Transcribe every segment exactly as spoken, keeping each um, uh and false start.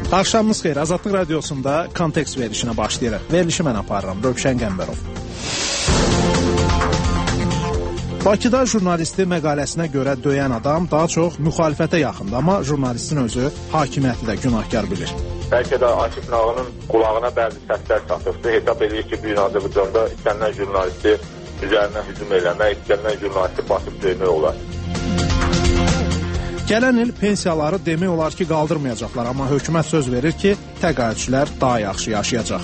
Axşamınız xeyir. Azadlıq Radiosunda Kontekst verilişinə başlayırıq. Verilişi mən aparıram, Rövşən Qəmbərov. Bakıda jurnalisti məqaləsinə görə döyən adam daha çox müxalifətə yaxındır, amma jurnalistin özü hakimiyyəti də günahkar bilir. Bəlkə də Akif Nağının qulağına bəzi səslər çatıbdır. Hesab edir ki, bir Azərbaycanda istənilən jurnalisti üzərinə hücum eləmək, istənilən jurnalisti basıb döymək olar. Gələn il pensiyaları demək olar ki, qaldırmayacaqlar, amma hökumət söz verir ki, təqaüdçülər daha yaxşı yaşayacaq.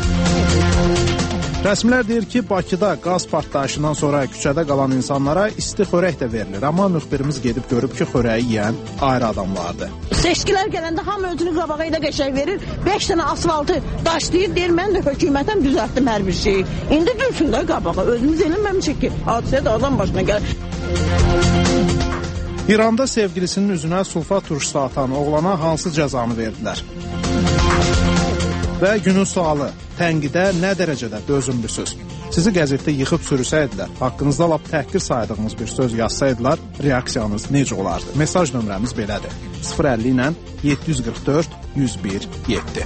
Rəsmilər deyir ki, Bakıda qaz partlayışından sonra küçədə qalan insanlara isti xörək də verilir, amma müxbirimiz gedib görüb ki, xörəyi yeyən ayrı adamlardır. Seçkilər gələndə hamı özünü qabağa ilə qəşəng verir, beş dənə asfaltı daşlayır, deyir, mən də hökumətəm düzəltdim hər bir şeyi. İndi dürsün də qabağa, özümüz eləməmişik ki, hadisə də adam başına gəlir. İranda sevgilisinin üzünə sulfat turşusu atan oğlana hansı cəzanı verdilər? Və günün sualı, tənqidə nə dərəcədə dözümlüsüz? Sizi qəzetdə yıxıb sürüsəydilər, haqqınızda lap təhqir saydığınız bir söz yazsaydılar, reaksiyanız necə olardı? Mesaj nömrəmiz belədir. sıfır əlli ilə yeddi yüz qırx dörd yüz bir yeddi.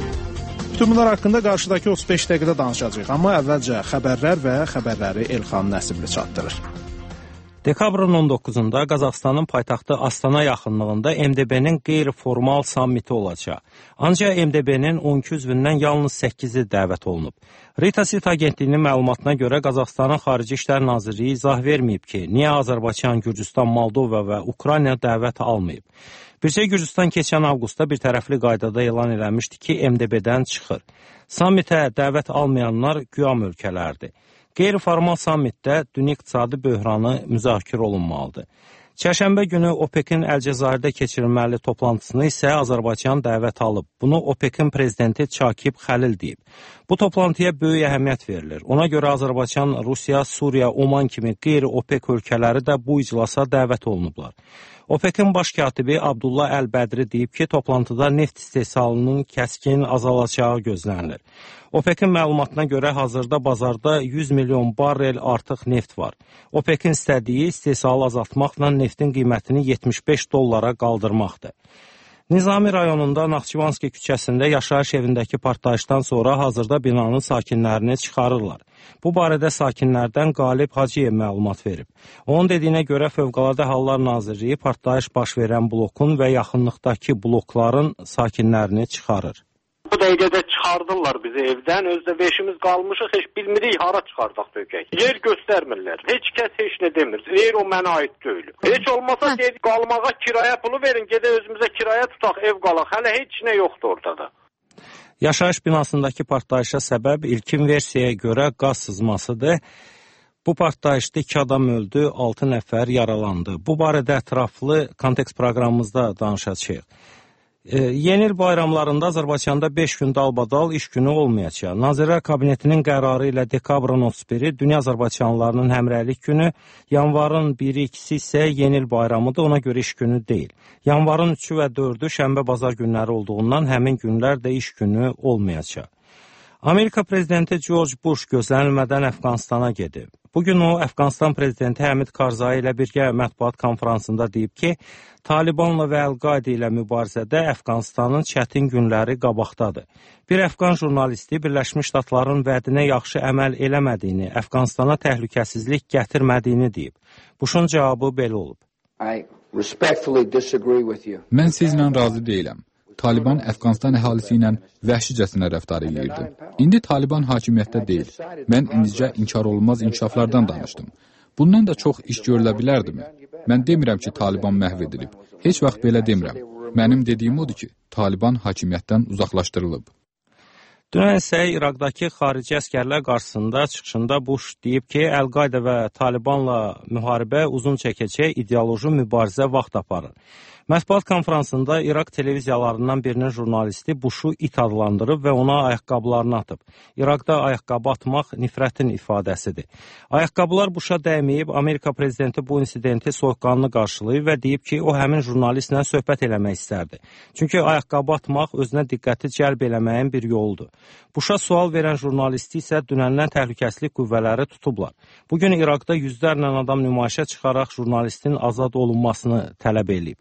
Bütün bunlar haqqında qarşıdakı otuz beş dəqiqədə danışacağıq, amma əvvəlcə xəbərlər və xəbərləri Elxan Nəsibli çatdırır. Dekabrın on doqquzunda Qazaxıstanın paytaxtı Astana yaxınlığında M D B-nin qeyri-formal sammiti olacaq. Ancaq M D B-nin on iki üzvündən yalnız səkkizi dəvət olunub. Reutasit agentliyinin məlumatına görə Qazaxıstanın Xarici İşlər Nazirliyi izah verməyib ki, niyə Azərbaycan, Gürcüstan, Moldova və Ukrayna dəvət almayıb. Bircə Gürcüstan keçən avqustda bir tərəfli qaydada elan eləmişdi ki, M D B-dən çıxır. Sammitə dəvət almayanlar güya ölkələrdir. Qeyri-formal sammitdə dünya iqtisadi böhranı müzakirə olunmalıdır. Çərşənbə günü OPEC-in Əlcəzairdə keçirilməli toplantısını isə Azərbaycan dəvət alıb. Bunu OPEC-in prezidenti Çakib Xəlil deyib. Bu toplantıya böyük əhəmiyyət verilir. Ona görə Azərbaycan, Rusiya, Suriya, Oman kimi qeyri-OPEC ölkələri də bu iclasa dəvət olunublar. OPEC-in baş katibi Abdullah Əl-Bədri deyib ki, toplantıda neft istehsalının kəskin azalacağı gözlənilir. OPEC-in məlumatına görə hazırda bazarda yüz milyon barrel artıq neft var. OPEC-in istədiyi istehsalı azaltmaqla neftin qiymətini yetmiş beş dollara qaldırmaqdır. Nizami rayonunda Naxçıvanski küçəsində yaşayış evindəki partlayışdan sonra hazırda binanın sakinlərini çıxarırlar. Bu barədə sakinlərdən Qalib Hacıyev məlumat verib. Onun dediyinə görə Fövqəladə Hallar Nazirliyi partlayış baş verən blokun və yaxınlıqdakı blokların sakinlərini çıxarır. Bu dəqiqədə çıxardırlar bizi evdən, özdə beşimiz qalmışıq, heç bilmirik hara çıxardaq dökək. Yer göstərmirlər, heç kəs heç nə demir, yer o mənə aid deyil. Heç olmasa deyil, qalmağa kirayə pulu verin, gedə özümüzə kirayə tutaq, ev qalaq, hələ heç nə yoxdur ortada. Yaşayış binasındakı partlayışa səbəb ilkin versiyaya görə qaz sızmasıdır. Bu partlayışda iki adam öldü, altı nəfər yaralandı. Bu barədə ətraflı kontekst proqramımızda danışacağıq. E, yeni il bayramlarında Azərbaycanda beş gün dalbadal iş günü olmayacaq. Nazirlər Kabinetinin qərarı ilə dekabrın otuz biri Dünya Azərbaycanlılarının həmrəylik günü, yanvarın biri ikisi isə yeni il bayramıdır, ona görə iş günü deyil. Yanvarın üçü və dördü şənbə bazar günləri olduğundan həmin günlər də iş günü olmayacaq. Amerika prezidenti George Bush gözlənilmədən Əfqanistana gedib. Bugün o, Əfqanistan prezidenti Həmid Karzai ilə birgə mətbuat konferansında deyib ki, Talibanla və Əl-Qayda ilə mübarizədə Əfqanistanın çətin günləri qabaqdadır. Bir Əfqan jurnalisti Birləşmiş Ştatların vədinə yaxşı əməl eləmədiyini, Əfqanistana təhlükəsizlik gətirmədiyini deyib. Bushun cavabı belə olub. Mən sizlə razı deyiləm. Taliban Əfqanistan əhalisi ilə vəhşicəsinə rəftar edirdi. İndi Taliban hakimiyyətdə deyil. Mən indicə inkar olunmaz inkişaflardan danışdım. Bundan da çox iş görülə bilərdimi? Mən demirəm ki, Taliban məhv edilib. Heç vaxt belə demirəm. Mənim dediyim odur ki, Taliban hakimiyyətdən uzaqlaşdırılıb. Dünən isə İraqdakı xarici əskərlər qarşısında çıxışında Bush deyib ki, Əl-Qayda və Talibanla müharibə uzun çəkəcək, ideoloji mübarizə vaxt aparır. Mətbuat konferansında İraq televiziyalarından birinin jurnalisti Bushu it adlandırıb və ona ayaqqabılarını atıb. İraqda ayaqqabı atmaq nifrətin ifadəsidir. Ayaqqabılar Busha dəyməyib, Amerika prezidenti bu insidenti soyuqqanlı qarşılayıb və deyib ki, o həmin jurnalistlə söhbət eləmək istərdi. Çünki ayaqqabı atmaq özünə diqqəti cəlb eləməyin bir yoludur. Busha sual verən jurnalisti isə dünəndən təhlükəsizlik qüvvələri tutublar. Bugün İraqda yüzlərlə adam nümayişə çıxaraq jurnalistin azad olunmasını tələb edib.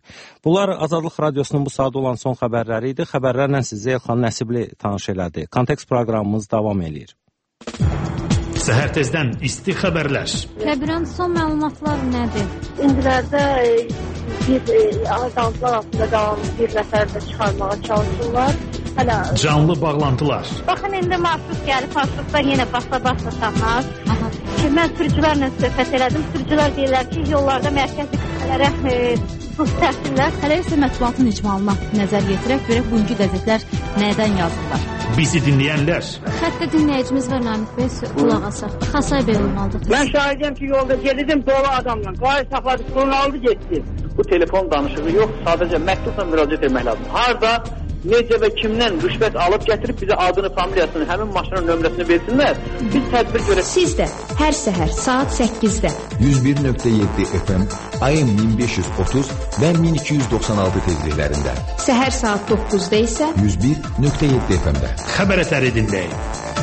Bunlar Azadlıq Radiosunun bu saat olan son xəbərləri idi. Xəbərlərlə sizi Elxan Nəsibli tanış elədi. Kontekst proqramımız davam edir. Səhər tezdən isti xəbərlər. Kəbirən son məlumatlar nədir? İndilərdə bir azaltılar altında qalan bir nəfər də çıxarmağa çalışırlar. Hələ canlı bağlantılar. Baxın, indi marşrut gəlib, marşrutlar yenə basa-basa tapmaz. Ki, mən sürücülərlə söhbət elədim. Sürücülər deyirlər ki, yollarda mərkəzi qüsələrə buz təhsillər. Hələ isə mətbuatın icmalına nəzər yetirək, görək bugünkü qəzetlər nədən yazırlar. Bizi dinləyənlər. Xəttə dinləyicimiz var, Namik bəy, qulaq asaq. Xasay bəy olmalıdır. Mən şahidəm ki, yolda gedirdim dolu adamla. Qayı saxladı, qolunu aldı, getdi. Bu telefon danışığı yox, sadəcə məktubla müraciət etmək lazım. Harda, necə və kimdən rüşvət alıb gətirib bizə adını, familiyasını, həmin maşının nömrəsini versinlər. Biz tədbir görək. Siz də hər səhər saat səkkizdə yüz bir nöqtə yeddi F M, A M min beş yüz otuz və min iki yüz doxsan altı tezliklərində. Səhər saat doqquzda isə yüz bir nöqtə yeddi F M-də. Xəbər əsəri dinləyin.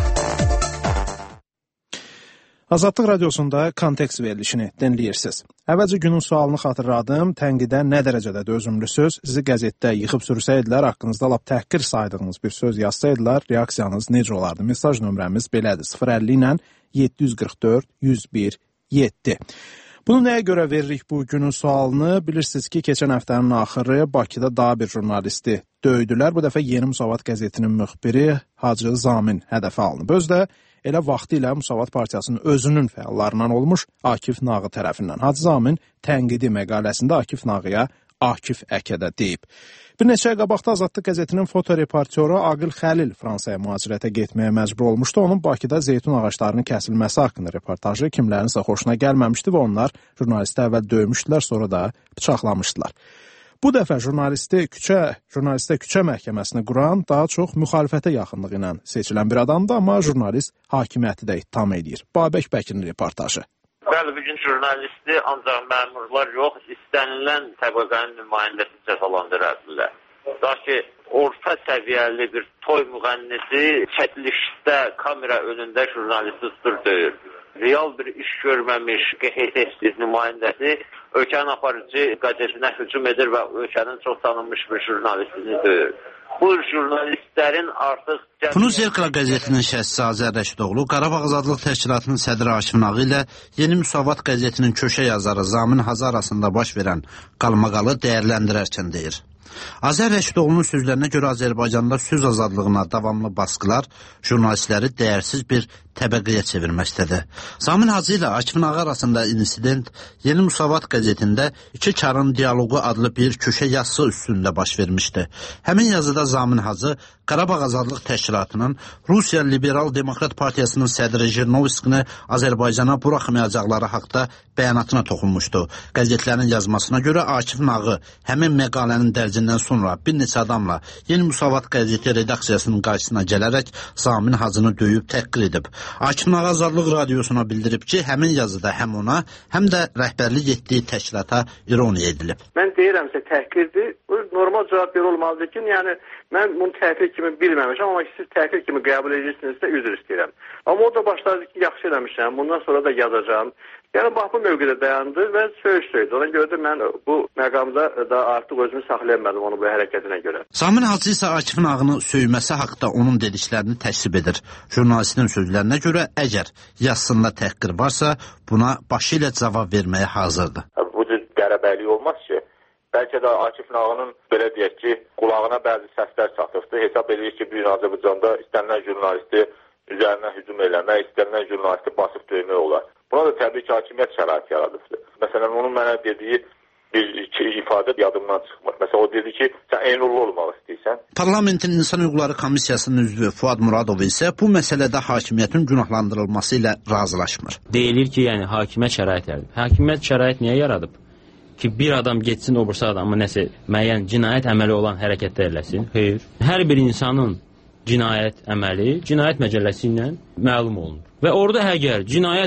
Azadlıq Radiosunda kontekst verilişini dinləyirsiniz. Əvvəlcə günün sualını xatırladım. Tənqidə nə dərəcədə dözümlüsüz? Sizi qəzetdə yıxıb sürsəydilər, haqqınızda lap təhqir saydığınız bir söz yazsaydılar, reaksiyanız necə olardı? Mesaj nömrəmiz belədir: sıfır əlli ilə yeddi yüz qırx dörd yüz bir yeddi. Bunu nəyə görə veririk bu günün sualını? Bilirsiniz ki, keçən həftənin axırı Bakıda daha bir jurnalisti döydülər. Bu dəfə Yeni Müsavat qəzetinin müxbiri Hacı Zamin hədəfə alınıb. Özdə elə vaxtı ilə Müsavat Partiyasının özünün fəallarından olmuş Akif Nağı tərəfindən. Hacı Zamin tənqidi məqaləsində Akif Nağıya Akif Əkədə deyib. Bir neçə ay qabaqda Azadlıq qəzetinin fotoreportyoru Aqil Xəlil Fransaya mühacirətə getməyə məcbur olmuşdu. Onun Bakıda zeytun ağaclarının kəsilməsi haqqında reportajı kimlərinsə xoşuna gəlməmişdi və onlar jurnalisti əvvəl döymüşdülər, sonra da bıçaqlamışdılar. Bu dəfə jurnalisti küçə, jurnalistə küçə məhkəməsini quran daha çox müxalifətə yaxınlığı ilə seçilən bir adamdır, amma jurnalist hakimiyyəti də ittiham edir. Babək Bəkirin reportajı. Bəli, bugün jurnalisti ancaq məmurlar yox, istənilən təbəqənin nümayəndəsi cəzalandıra bilər. Daha ki, orta səviyyəli bir toy müğənnisi çəkilişdə kamera önündə jurnalisti tutur döyür. Real bir iş görməmiş G H T nümayəndəsi ölkənin aparıcı qəzetinə hücum edir və ölkənin çox tanınmış bir jurnalistini döyür. Bu jurnalistlərin artıq... Bunu Zerkala qəzetinin şəxsi Azər Rəşidoğlu, Qarabağ Azadlıq Təşkilatının sədri Akif Nağı ilə Yeni Müsavat qəzetinin köşə yazarı Zamin Hacı arasında baş verən qalmaqalı dəyərləndirərkən deyir. Azər Rəşidoğlu'nun sözlərinə görə Azərbaycanda söz azadlığına davamlı baskılar jurnalistləri dəyərsiz bir təbəqəyə çevirməkdədir. Zamin Hacı ilə Akif Nağı arasında insident Yeni Müsavat qəzetində iki karın dialoqu adlı bir köşə yazısı üstündə baş vermişdi. Həmin yazıda Zamin Hacı Qarabağ Azadlıq Təşkilatının Rusiya Liberal Demokrat Partiyasının sədri Jirnovskini Azərbaycana buraxmayacaqları haqda bəyanatına toxunmuşdu. Qəzetlərin yazmasına görə Akif Nağı həmin məqalənin dərcindən sonra bir neçə adamla Yeni Müsavat qəzeti redaksiyasının qarşısına gələrək Zamin Hacını döyüb təhqir edib. Akif Nağı Azadlıq Radiosuna bildirib ki, həmin yazıda həm ona, həm də rəhbərlik etdiyi təşkilata ironiya edilib. Mən deyirəmsə təhqirdir. Bu normal cavab belə olmalıdır ki, yəni mən bunu təhqir kimi bilməmişəm, amma siz təhqir kimi qəbul edirsinizsə üzr istəyirəm. Amma o da başladı ki, yaxşı eləmişəm, bundan sonra da yazacağım. Yəni, bax, bu mövqedə dayandı və söyüş söydü. Ona görə də mən bu məqamda da artıq özümü saxlayamadım onun bu hərəkətinə görə. Zamin Hacı isə Akifin Ağını söyməsi haqda onun dediklərini təksib edir. Jurnalistin sözlərinə görə, əgər yazısında təhqir varsa, buna başı ilə cavab verməyə hazırdır. Bu cür qərəbəlik olmaz ki, bəlkə də Akifin Ağının belə deyək ki, qulağına bəzi səslər çatıbdır. Hesab edir ki, bir Azərbaycanda istənilən jurnalisti üzərinə hücum eləmək, istənilən jurnalisti basıb döymək olar. Buna da təbii ki, hakimiyyət şəraiti yaradıbdır. Məsələn, onun mənə dediyi bir iki ifadə yadımdan çıxmır. Məsələn, o dedi ki, sən Eynurlu olmaq istəyirsən. Parlamentin İnsan Hüquqları Komissiyasının üzvü Fuad Muradov isə bu məsələdə hakimiyyətin günahlandırılması ilə razılaşmır. Deyilir ki, yəni hakimiyyət şərait yaradıb. Hakimiyyət şərait niyə yaradıb? Ki, bir adam getsin, o birisi adamı nəsə müəyyən cinayət əməli olan hərəkətdə eləsin. Xeyr. Hər bir insanın cinayət əməli cinayət məcəlləsi ilə məlum olunur. Və orada əgər cinayət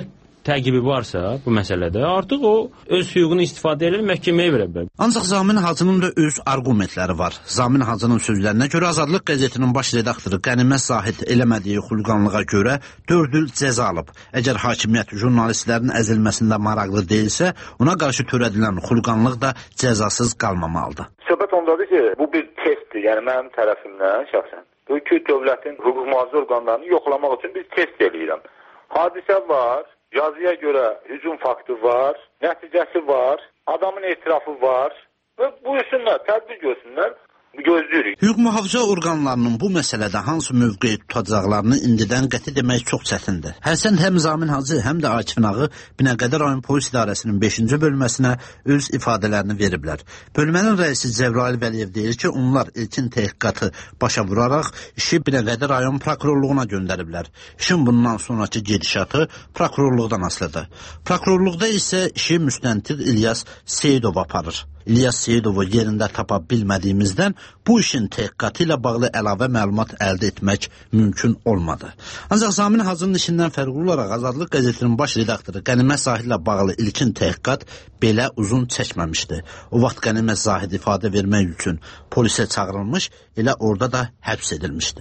təqibi varsa bu məsələdə, artıq o öz hüququnu istifadə edir, məhkəməyə verə bilər. Ancaq Zamin Hacının da öz arqumentləri var. Zamin Hacının sözlərinə görə Azadlıq qəzetinin baş redaktoru Qənimət Zahid eləmədiyi xulqanlığa görə dörd il cəza alıb. Əgər hakimiyyət jurnalistlərin əzilməsində maraqlı deyilsə, ona qarşı törədilən xulqanlıq da cəzasız qalmamalıdır. Söhbət ondadır ki, bu bir testdir, yəni mənim tərəfimdən şəxsən. Bu ki, dövlətin hüquq mühafizə orqanlarını yoxlamaq üçün bir test eləyirəm. Hadisə var, yazıya görə hücum faktı var, nəticəsi var, adamın etirafı var və buyursunlar, tədbir görsünlər, gözləyirik. Hüquq mühafizə orqanlarının bu məsələdə hansı mövqeyi tutacaqlarını indidən qəti demək çox çətindir. Hərçənd həm Zamin Hacı, həm də Akif Nağı Binəqədi rayon polis idarəsinin beşinci bölməsinə öz ifadələrini veriblər. Bölmənin rəisi Cəbrayıl Vəliyev deyir ki, onlar ilkin təhqiqatı başa vuraraq işi Binəqədi rayon prokurorluğuna göndəriblər. İşin bundan sonraki gedişatı prokurorluqdan asılıdır. Prokurorluqda isə işi müstəntiq İlyas Seyidov aparır. İlyas Seyidovu yerində tapa bilmədiyimizdən bu işin təhqiqatı ilə bağlı əlavə məlumat əldə etmək mümkün olmadı. Ancaq Zamin Hacının işindən fərqli olaraq Azadlıq qəzetinin baş redaktoru Qənimət Zahid ilə bağlı ilkin təhqiqat belə uzun çəkməmişdi. O vaxt Qənimət Zahid ifadə vermək üçün polisə çağırılmış, elə orada da həbs edilmişdi.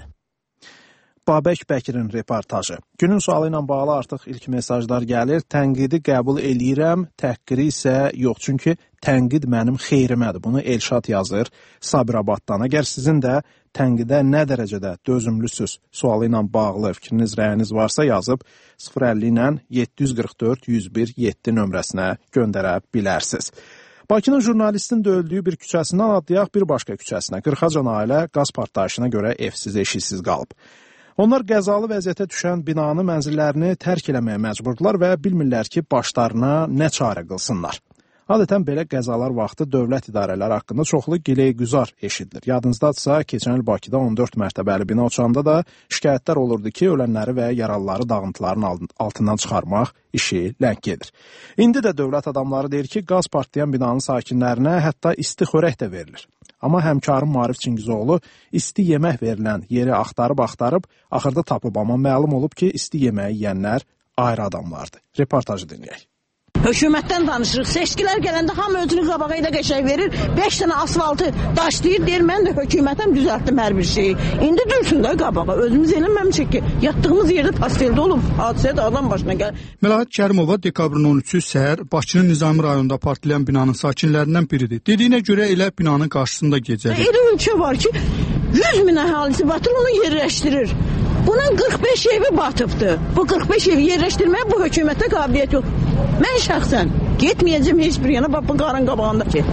Babək Bəkirin reportajı. Günün sualı ilə bağlı artıq ilk mesajlar gəlir. Tənqidi qəbul eləyirəm, təhqiri isə yox. Çünki tənqid mənim xeyrimədir. Bunu Elşad yazır Sabirabaddan. Əgər sizin də tənqidə nə dərəcədə dözümlüsüz sualı ilə bağlı fikriniz, rəyiniz varsa yazıb sıfır əlli ilə yeddi yüz qırx dörd yüz bir yeddi nömrəsinə göndərə bilərsiniz. Bakının jurnalistin döyüldüyü bir küçəsindən adlayaq bir başqa küçəsinə. qırxacan ailə qaz partlayışına görə evsiz, eşiksiz qalıb. Onlar qəzalı vəziyyətə düşən binanı, mənzillərini tərk eləməyə məcburdular və bilmirlər ki, başlarına nə çarə qılsınlar. Adətən belə qəzalar vaxtı dövlət idarələri haqqında çoxlu gileygüzar eşidilir. Yadınızdadırsa, keçən il Bakıda on dörd mərtəbəli bina uçanda da şikayətlər olurdu ki, ölənləri və yaralıları dağıntıların altından çıxarmaq işi ləng gedir. İndi də dövlət adamları deyir ki, qaz partlayan binanın sakinlərinə hətta isti xörək də verilir. Amma həmkarım Maarif Çingizoğlu isti yemək verilən yeri axtarıb-axtarıb, axırda tapıb, amma məlum olub ki, isti yeməyi yeyənlər ayrı adamlardır. Reportajı dinləyək. Hökumətdən danışırıq. Seçkilər gələndə hamı özünü qabağa ilə qəşəng verir. beş dənə asfaltı daşlayır, deyir, mən də hökumətəm düzəltdim hər bir şeyi. İndi dürsün də qabağa. Özümüz eləməmişik ki, yatdığımız yerdə pasteldə olub, hadisə də adam başına gəlir. Məlahət Kərimova dekabrın on üçü səhər Bakının Nizami rayonunda partlayan binanın sakinlərindən biridir. Dediyinə görə elə binanın qarşısında gecədir. Elə ölkə var ki, yüz min əhalisi batır, onu yerləşdirir. Bunun qırx beş evi batıbdır. Bu qırx beş evi yerləşdirməyə bu hökumətə qabiliyyət yox. Mən şəxsən getməyəcəm heç bir yana, bax bu qarın qabağında ki.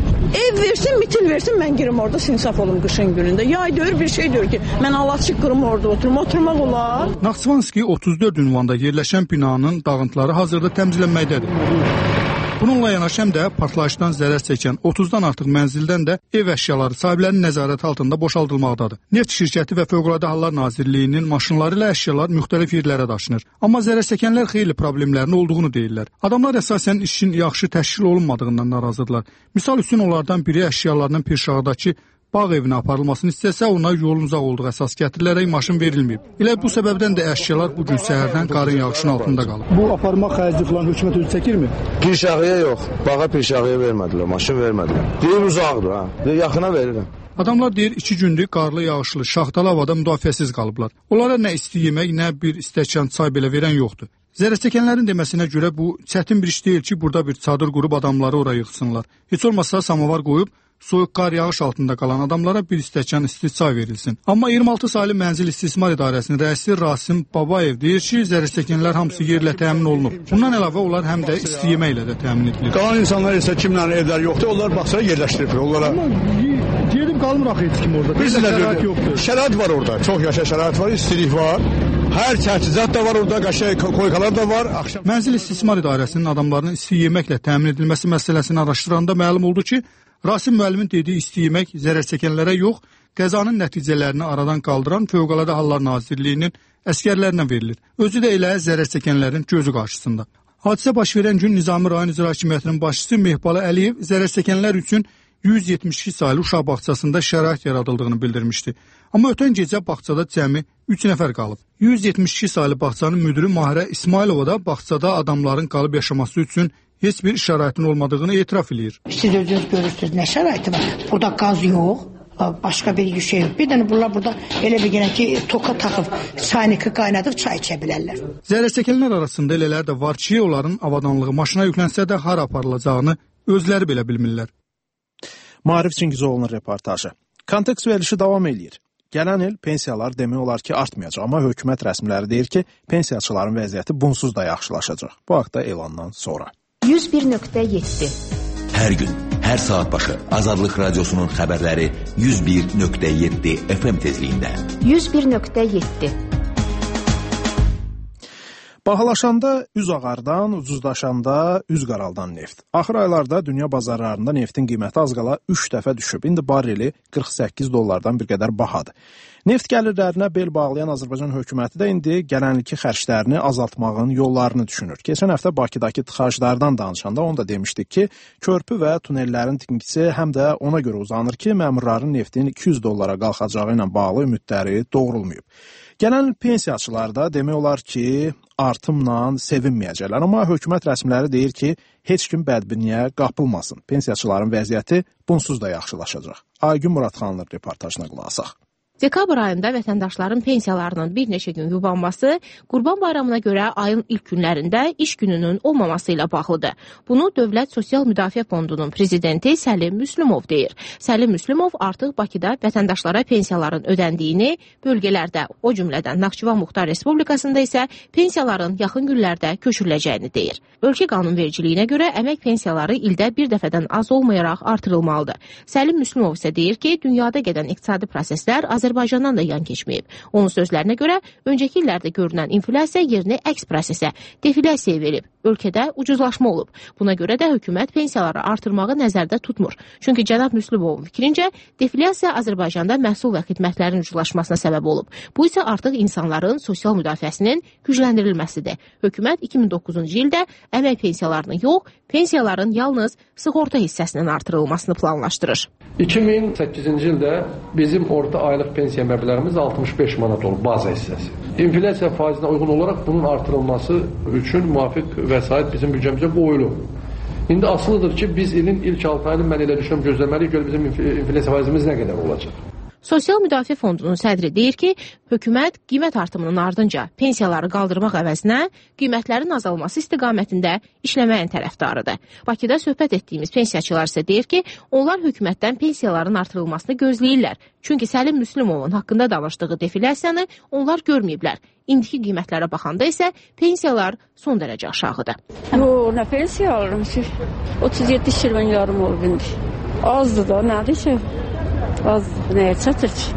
Ev versin, mitil versin, mən girim orada sinsaf olum qışın günündə. Yay döyür, bir şey döyür ki, mən alaçıq qırım orada oturum, oturmaq olar. Naxçıvanski otuz dörd ünvanda yerləşən binanın dağıntıları hazırda təmizlənməkdədir. Bununla yanaşı həm də partlayışdan zərər çəkən otuzdan artıq mənzildən də ev əşyaları sahiblərinin nəzarəti altında boşaldılmaqdadır. Neft şirkəti və Fövqəladə Hallar Nazirliyinin maşınları ilə əşyalar müxtəlif yerlərə daşınır. Amma zərər çəkənlər xeyli problemlərin olduğunu deyirlər. Adamlar əsasən işin yaxşı təşkil olunmadığından narazıdırlar. Misal üçün onlardan biri əşyalarının Pirşağdakı bağ evinə aparılmasını istəsə, ona yolun uzaq olduğu əsas gətirilərək maşın verilməyib. Elə bu səbəbdən də əşyalar bu gün səhərdən qarın yağışının altında qalıb. Bu aparmaq xərci falan hökumət özü çəkirmi? Pirşağıya yox, bağa Pirşağıya vermədilər, maşın vermədilər. Deyir uzaqdır, ha. Deyir yaxına verirəm. Adamlar deyir iki gündür qarlı, yağışlı, şaxtalı havada müdafiəsiz qalıblar. Onlara nə isti yemək, nə bir stəkan çay belə verən yoxdur. Zərər çəkənlərin deməsinə görə bu çətin bir iş deyil ki, burada bir çadır qurub adamları oraya yığsınlar. Heç olmazsa samovar qoyub soyuq qar yağış altında qalan adamlara bir stəkan isti çay verilsin. Amma iyirmi altı saylı Mənzil İstismar İdarəsinin rəisi Rasim Babayev deyir ki, zərər çəkənlər hamısı yerlə təmin olunub. Bundan əlavə onlar həm də isti yeməklə də təmin edilir. Qalan insanlar isə kimlərin evləri yoxdur, onlar baxsara yerləşdiriblər onlara. Gedib qalmıraq heç kim orada. Bizdə şərait yoxdur. Şərait var orada, çox yaşa şərait var, istilik var. Hər təchizat da var orada, qəşəng koykalar da var. Axşam Mənzil İstismar İdarəsinin adamlarının isti yeməklə təmin edilməsi məsələsini araşdıranda məlum oldu ki, Rasim müəllimin dediyi isti yemək zərər çəkənlərə yox, qəzanın nəticələrini aradan qaldıran Fövqəladə Hallar Nazirliyinin əskərlərinə verilir. Özü də elə zərər çəkənlərin gözü qarşısında. Hadisə baş verən gün Nizami rayon icra hakimiyyətinin başçısı Mehbala Əliyev zərər çəkənlər üçün yüz yetmiş iki saylı uşaq bağçasında şərait yaradıldığını bildirmişdi. Amma ötən gecə bağçada cəmi üç nəfər qalıb. yüz yetmiş iki saylı bağçanın müdürü Mahirə İsmailova da bağçada adamların qalıb yaşaması üçün heç bir şəraitin olmadığını etiraf edir. Siz özünüz görürsünüz, nə şəraiti var? Burada qaz yox, başqa bir şey yox. Bir dənə bunlar burada elə bir gələn ki, toka taxıb, çaynıqı qaynadıb çay içə bilərlər. Zərərçəkənlər arasında elələr də var ki, onların avadanlığı maşına yüklənsə də hara aparılacağını özləri belə bilmirlər. Maarif Çingizoğlu'nun reportajı. Kontekst verilişi davam edir. Gələn il pensiyalar demək olar ki, artmayacaq, amma hökumət rəsmiləri deyir ki, pensiyaçıların vəziyyəti bunsuz da yaxşılaşacaq. Bu haqda elandan sonra. yüz bir nöqtə yeddi. Hər gün, hər saat başı Azadlıq Radiosunun xəbərləri yüz bir nöqtə yeddi F M tezliyində. yüz bir nöqtə yeddi. Bahalaşanda üz ağardan, ucuzlaşanda üz qaraldan neft. Axır aylarda dünya bazarlarında neftin qiyməti az qala üç dəfə düşüb. İndi barreli qırx səkkiz dollardan bir qədər bahadır. Neft gəlirlərinə bel bağlayan Azərbaycan hökuməti də indi gələnilki xərclərini azaltmağın yollarını düşünür. Keçən həftə Bakıdakı tıxaclardan danışanda onu da demişdik ki, körpü və tunellərin tikintisi həm də ona görə uzanır ki, məmurların neftin iki yüz dollara qalxacağı ilə bağlı ümidləri doğrulmayıb. Gələn pensiyaçılar da demək olar ki, artımla sevinməyəcəklər. Amma hökumət rəsmiləri deyir ki, heç kim bədbiniyə qapılmasın. Pensiyaçıların vəziyyəti bunsuz da yaxşılaşacaq. Aygün Muradxanlı reportajına qulaq asaq. Dekabr ayında vətəndaşların pensiyalarının bir neçə gün yubanması Qurban Bayramına görə ayın ilk günlərində iş gününün olmaması ilə bağlıdır. Bunu Dövlət Sosial Müdafiə Fondunun prezidenti Səlim Müslümov deyir. Səlim Müslümov artıq Bakıda vətəndaşlara pensiyaların ödəndiyini, bölgələrdə, o cümlədən Naxçıvan Muxtar Respublikasında isə pensiyaların yaxın günlərdə köçürüləcəyini deyir. Ölkə qanunvericiliyinə görə əmək pensiyaları ildə bir dəfədən az olmayaraq artırılmalıdır. Səlim Müslümov isə deyir ki, dünyada gedən iqtisadi proseslər Azərbaycandan da yan keçməyib. Onun sözlərinə görə, öncəki illərdə görünən inflyasiya yerini əks prosesə, deflyasiyaya verib. Ölkədə ucuzlaşma olub. Buna görə də hökumət pensiyaları artırmağı nəzərdə tutmur. Çünki cənab Müslümovun fikrincə, deflyasiya Azərbaycanda məhsul və xidmətlərin ucuzlaşmasına səbəb olub. Bu isə artıq insanların sosial müdafiəsinin gücləndirilməsidir. Hökumət iki min doqquzuncu ildə əmək pensiyalarının yox, pensiyaların yalnız sığorta hissəsinin artırılmasını planlaşdırır. iki min səkkizinci ildə bizim orta aylıq pensiya məbləğimiz altmış beş manat olub, baza hissəsi. İnflyasiya faizinə uyğun olaraq bunun artırılması üçün müvafiq vəsait bizim büdcəmizə qoyulub. İndi asılıdır ki, biz ilin ilk altı ayını mən elə düşünürəm gözləməliyik, gör bizim inflyasiya faizimiz nə qədər olacaq. Sosial Müdafiə Fondunun sədri deyir ki, hökumət qiymət artımının ardınca pensiyaları qaldırmaq əvəzinə qiymətlərin azalması istiqamətində işləməyin tərəfdarıdır. Bakıda söhbət etdiyimiz pensiyaçılar isə deyir ki, onlar hökumətdən pensiyaların artırılmasını gözləyirlər. Çünki Səlim Müslümovun haqqında danışdığı deflyasiyanı onlar görməyiblər. İndiki qiymətlərə baxanda isə pensiyalar son dərəcə aşağıdır. Yox, nə pensiya alıram ki? otuz yeddi şirvan yarım olub indi. Azdır da, nədir ki? Az nəyə çatır ki?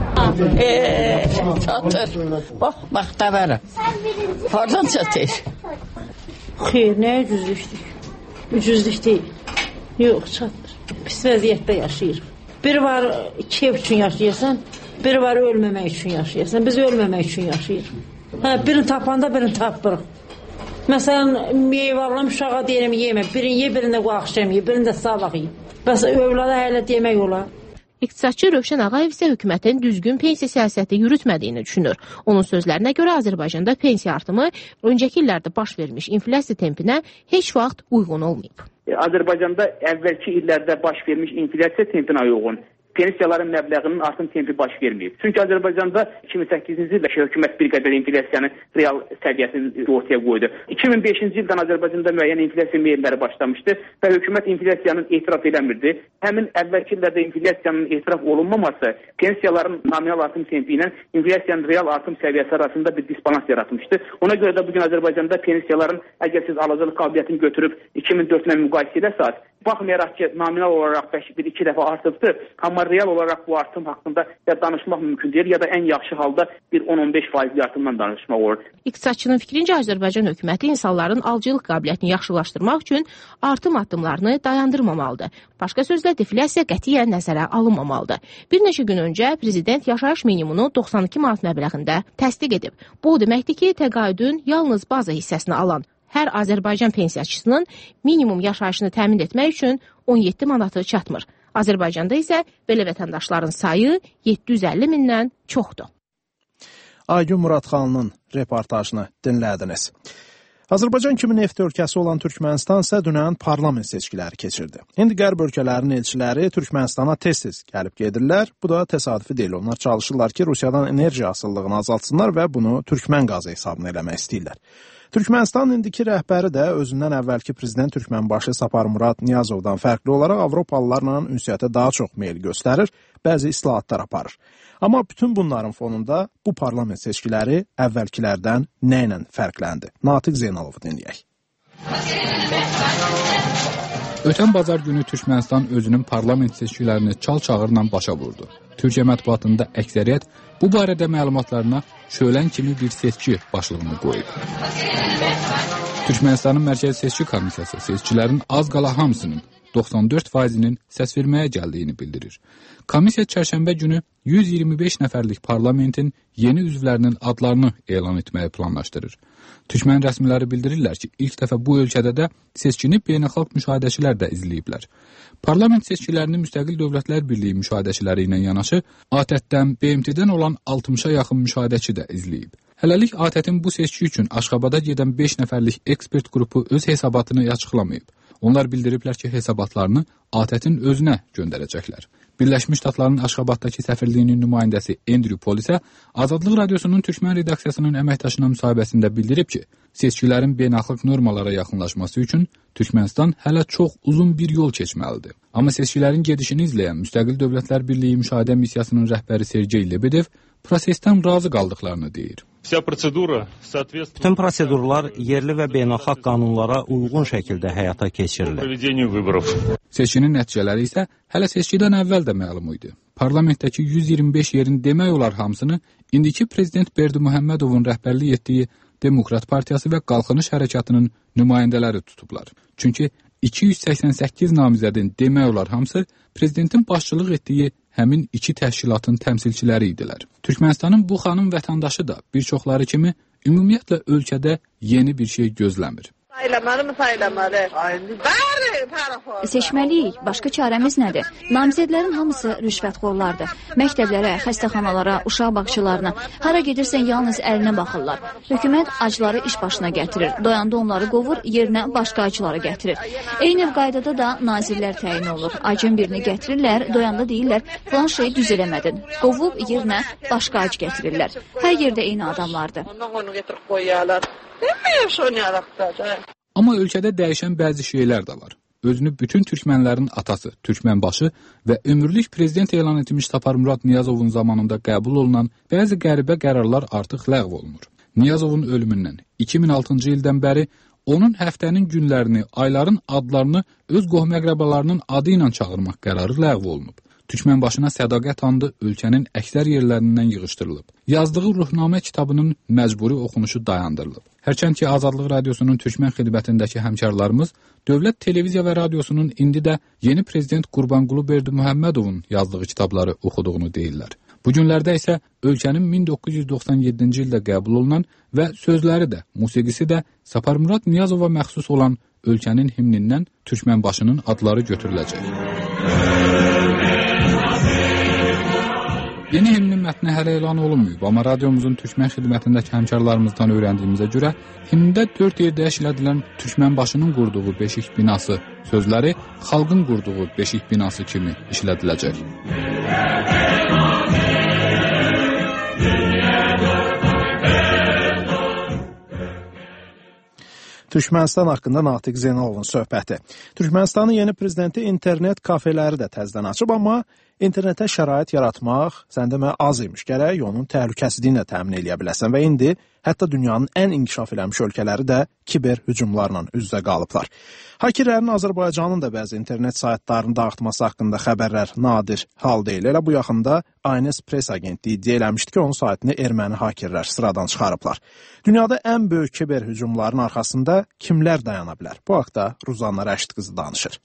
Eee, çatır. Bax, bax, dəvərə. Hardan çatır? Xeyr, nəyə ucuzluqdur? Ucuzluq deyil. Yox, çatır. Pis vəziyyətdə yaşayırıq. Biri var iki ev üçün yaşayırsan, biri var ölməmək üçün yaşayırsan. Biz ölməmək üçün yaşayırıq. Hə, birini tapanda birini tapırıq. Məsələn, meyvarlam uşağa deyirəm, yemə. Birini ye, birini də qoğaxşam ye, birini də sabah ye. Bəs övlada hələ demək olar. İqtisadçı Rövşən Ağayev isə hökumətin düzgün pensiya siyasəti yürütmədiyini düşünür. Onun sözlərinə görə Azərbaycanda pensiya artımı öncəki illərdə baş vermiş inflyasiya tempinə heç vaxt uyğun olmayıb. Azərbaycanda əvvəlki illərdə baş vermiş inflyasiya tempinə uyğun pensiyaların məbləğinin artım tempi baş verməyib. Çünki Azərbaycanda iki min səkkizinci ildə hökumət bir qədər inflyasiyanı real səviyyəsini ortaya qoydu. iki min beşinci ildən Azərbaycanda müəyyən inflyasiya meyilləri başlamışdı və hökumət inflyasiyanın etiraf eləmirdi. Həmin əvvəlki illərdə inflyasiyanın etiraf olunmaması pensiyaların nominal artım tempi ilə inflyasiyanın real artım səviyyəsi arasında bir disbalans yaratmışdı. Ona görə də bugün Azərbaycanda pensiyaların əgər siz alıcılıq qabiliyyətini götürüb iki min dörd ilə müqayisə eləsəz, baxmayaraq ki, nominal olaraq bir iki dəfə artıbdır, amma real olaraq bu artım haqqında ya danışmaq mümkün deyil, ya da ən yaxşı halda bir on on beş faizli artımdan danışmaq olur. İqtisadçının fikrincə Azərbaycan hökuməti insanların alıcılıq qabiliyyətini yaxşılaşdırmaq üçün artım addımlarını dayandırmamalıdır. Başqa sözlə, deflyasiya qətiyyən nəzərə alınmamalıdır. Bir neçə gün öncə prezident yaşayış minimumunu doxsan iki manat məbləğində təsdiq edib. Bu deməkdir ki, təqaüdün yalnız baza hissəsini alan hər Azərbaycan pensiyaçısının minimum yaşayışını təmin etmək üçün on yeddi manatı çatmır. Azərbaycanda isə belə vətəndaşların sayı yeddi yüz əlli mindən çoxdur. Aygün Muradxanın reportajını dinlədiniz. Azərbaycan kimi neft ölkəsi olan Türkmənistan isə dünən parlament seçkiləri keçirdi. İndi qərb ölkələrinin elçiləri Türkmənistana tez-tez gəlib gedirlər. Bu da təsadüfi deyil. Onlar çalışırlar ki, Rusiyadan enerji asıllığını azaltsınlar və bunu Türkmən qazı hesabına eləmək istəyirlər. Türkmənistanın indiki rəhbəri də özündən əvvəlki prezident Türkmənbaşı Saparmurad Niyazovdan fərqli olaraq Avropalılarla ünsiyyətə daha çox meyil göstərir, bəzi islahatlar aparır. Amma bütün bunların fonunda bu parlament seçkiləri əvvəlkilərdən nə ilə fərqləndi? Natiq Zeynalovu dinləyək. Ötən bazar günü Türkmənistan özünün parlament seçkilərini çal-çağırla başa vurdu. Türkiyə mətbuatında əksəriyyət bu barədə məlumatlarına şölən kimi bir seçki başlığını qoyub. Türkmənistanın Mərkəzi Seçki Komissiyası seçkilərin az qala hamısının doxsan dörd faizinin səs verməyə gəldiyini bildirir. Komissiya çərşənbə günü yüz iyirmi beş nəfərlik parlamentin yeni üzvlərinin adlarını elan etməyi planlaşdırır. Türkmən rəsmiləri bildirirlər ki, ilk dəfə bu ölkədə də seçkini beynəlxalq müşahidəçilər də izləyiblər. Parlament seçkilərini Müstəqil Dövlətlər Birliyi müşahidəçiləri ilə yanaşı, A T T-dən, B M T-dən olan altmışa yaxın müşahidəçi də izləyib. Hələlik A T T-in bu seçki üçün Aşxabada gedən beş nəfərlik ekspert qrupu öz hesabatını açıqlamayıb. Onlar bildiriblər ki, hesabatlarını A T T-in özünə göndərəcəklər. Birləşmiş Ştatların Aşxabaddakı səfirliyinin nümayəndəsi Andrew Paul isə Azadlıq Radiosunun Türkmən redaksiyasının əməkdaşına müsahibəsində bildirib ki, seçkilərin beynəlxalq normalara yaxınlaşması üçün Türkmənistan hələ çox uzun bir yol keçməlidir. Amma seçkilərin gedişini izləyən Müstəqil Dövlətlər Birliyi müşahidə missiyasının rəhbəri Sergey Lebedev prosesdən razı qaldıqlarını deyir. Bütün prosedurlar yerli və beynəlxalq qanunlara uyğun şəkildə həyata keçirilir. Seçkinin nəticələri isə hələ seçkidən əvvəl də məlum idi. Parlamentdəki yüz iyirmi beş yerin demək olar hamısını indiki prezident Berdimuhammedovun rəhbərlik etdiyi Demokrat Partiyası və Qalxınış Hərəkatının nümayəndələri tutublar. Çünki iki yüz səksən səkkiz namizədin demək olar hamısı prezidentin başçılıq etdiyi həmin iki təşkilatın təmsilçiləri idilər. Türkmənistanın bu xanım vətəndaşı da bir çoxları kimi ümumiyyətlə ölkədə yeni bir şey gözləmir. Sayılamalı mı sayılamalı? Seçməliyik. Başqa çarəmiz nədir? Namizədlərin hamısı rüşvətxorlardır. Məktəblərə, xəstəxanalara, uşaq bağçalarına, hara gedirsən yalnız əlinə baxırlar. Hökumət acları iş başına gətirir. Doyanda onları qovur, yerinə başqa acıları gətirir. Eyni qaydada da nazirlər təyin olur. Acın birini gətirirlər, doyanda deyirlər, falan şeyi düz eləmədin. Qovub yerinə başqa ac gətirirlər. Hər yerdə eyni adamlardır. Amma ölkədə dəyişən bəzi şeylər də var. Özünü bütün türkmənlərin atası, Türkmənbaşı və ömürlük prezident elan etmiş Saparmurad Niyazovun zamanında qəbul olunan bəzi qəribə qərarlar artıq ləğv olunur. Niyazovun ölümündən iki min altıncı ildən bəri onun həftənin günlərini, ayların adlarını öz qohum-əqrəbalarının adı ilə çağırmaq qərarı ləğv olunub. Türkmənbaşına sədaqət andı ölkənin əksər yerlərindən yığışdırılıb. Yazdığı Ruhnamə kitabının məcburi oxunuşu dayandırılıb. Hərçənd ki, Azadlıq Radiosunun Türkmən xidmətindəki həmkarlarımız Dövlət Televiziya və Radiosunun indi də yeni prezident Qurbanqulu Berdimuhammedovun yazdığı kitabları oxuduğunu deyirlər. Bu günlərdə isə ölkənin min doqquz yüz doxsan yeddinci ildə qəbul olunan və sözləri də, musiqisi də Saparmurad Niyazova məxsus olan ölkənin himnindən Türkmənbaşının adları götürüləcək. Yeni himnin mətni hələ elan olunmayıb, amma radiomuzun Türkmən xidmətindəki həmkarlarımızdan öyrəndiyimizə görə himndə dörd yerdə işlədilən Türkmənbaşının qurduğu beşik binası sözləri xalqın qurduğu beşik binası kimi işlədiləcək. Türkmənistan haqqında Natiq Zeynalovun söhbəti. Türkmənistanın yeni prezidenti internet kafeləri də təzdən açıb, amma internetə şərait yaratmaq sən demə az imiş. Gərək onun təhlükəsizliyini də təmin edə biləsən və indi hətta dünyanın ən inkişaf eləmiş ölkələri də kiber hücumlarla üz-üzə qalıblar. Hakerlərin Azərbaycanın da bəzi internet saytlarını dağıtması haqqında xəbərlər nadir hal deyil. Elə bu yaxında I N S Press agentliyi iddia eləmişdi ki, onun saytını erməni hakerlər sıradan çıxarıblar. Dünyada ən böyük kiber hücumların arxasında kimlər dayana bilər? Bu haqda Ruzanna Rəşid qızı danışır.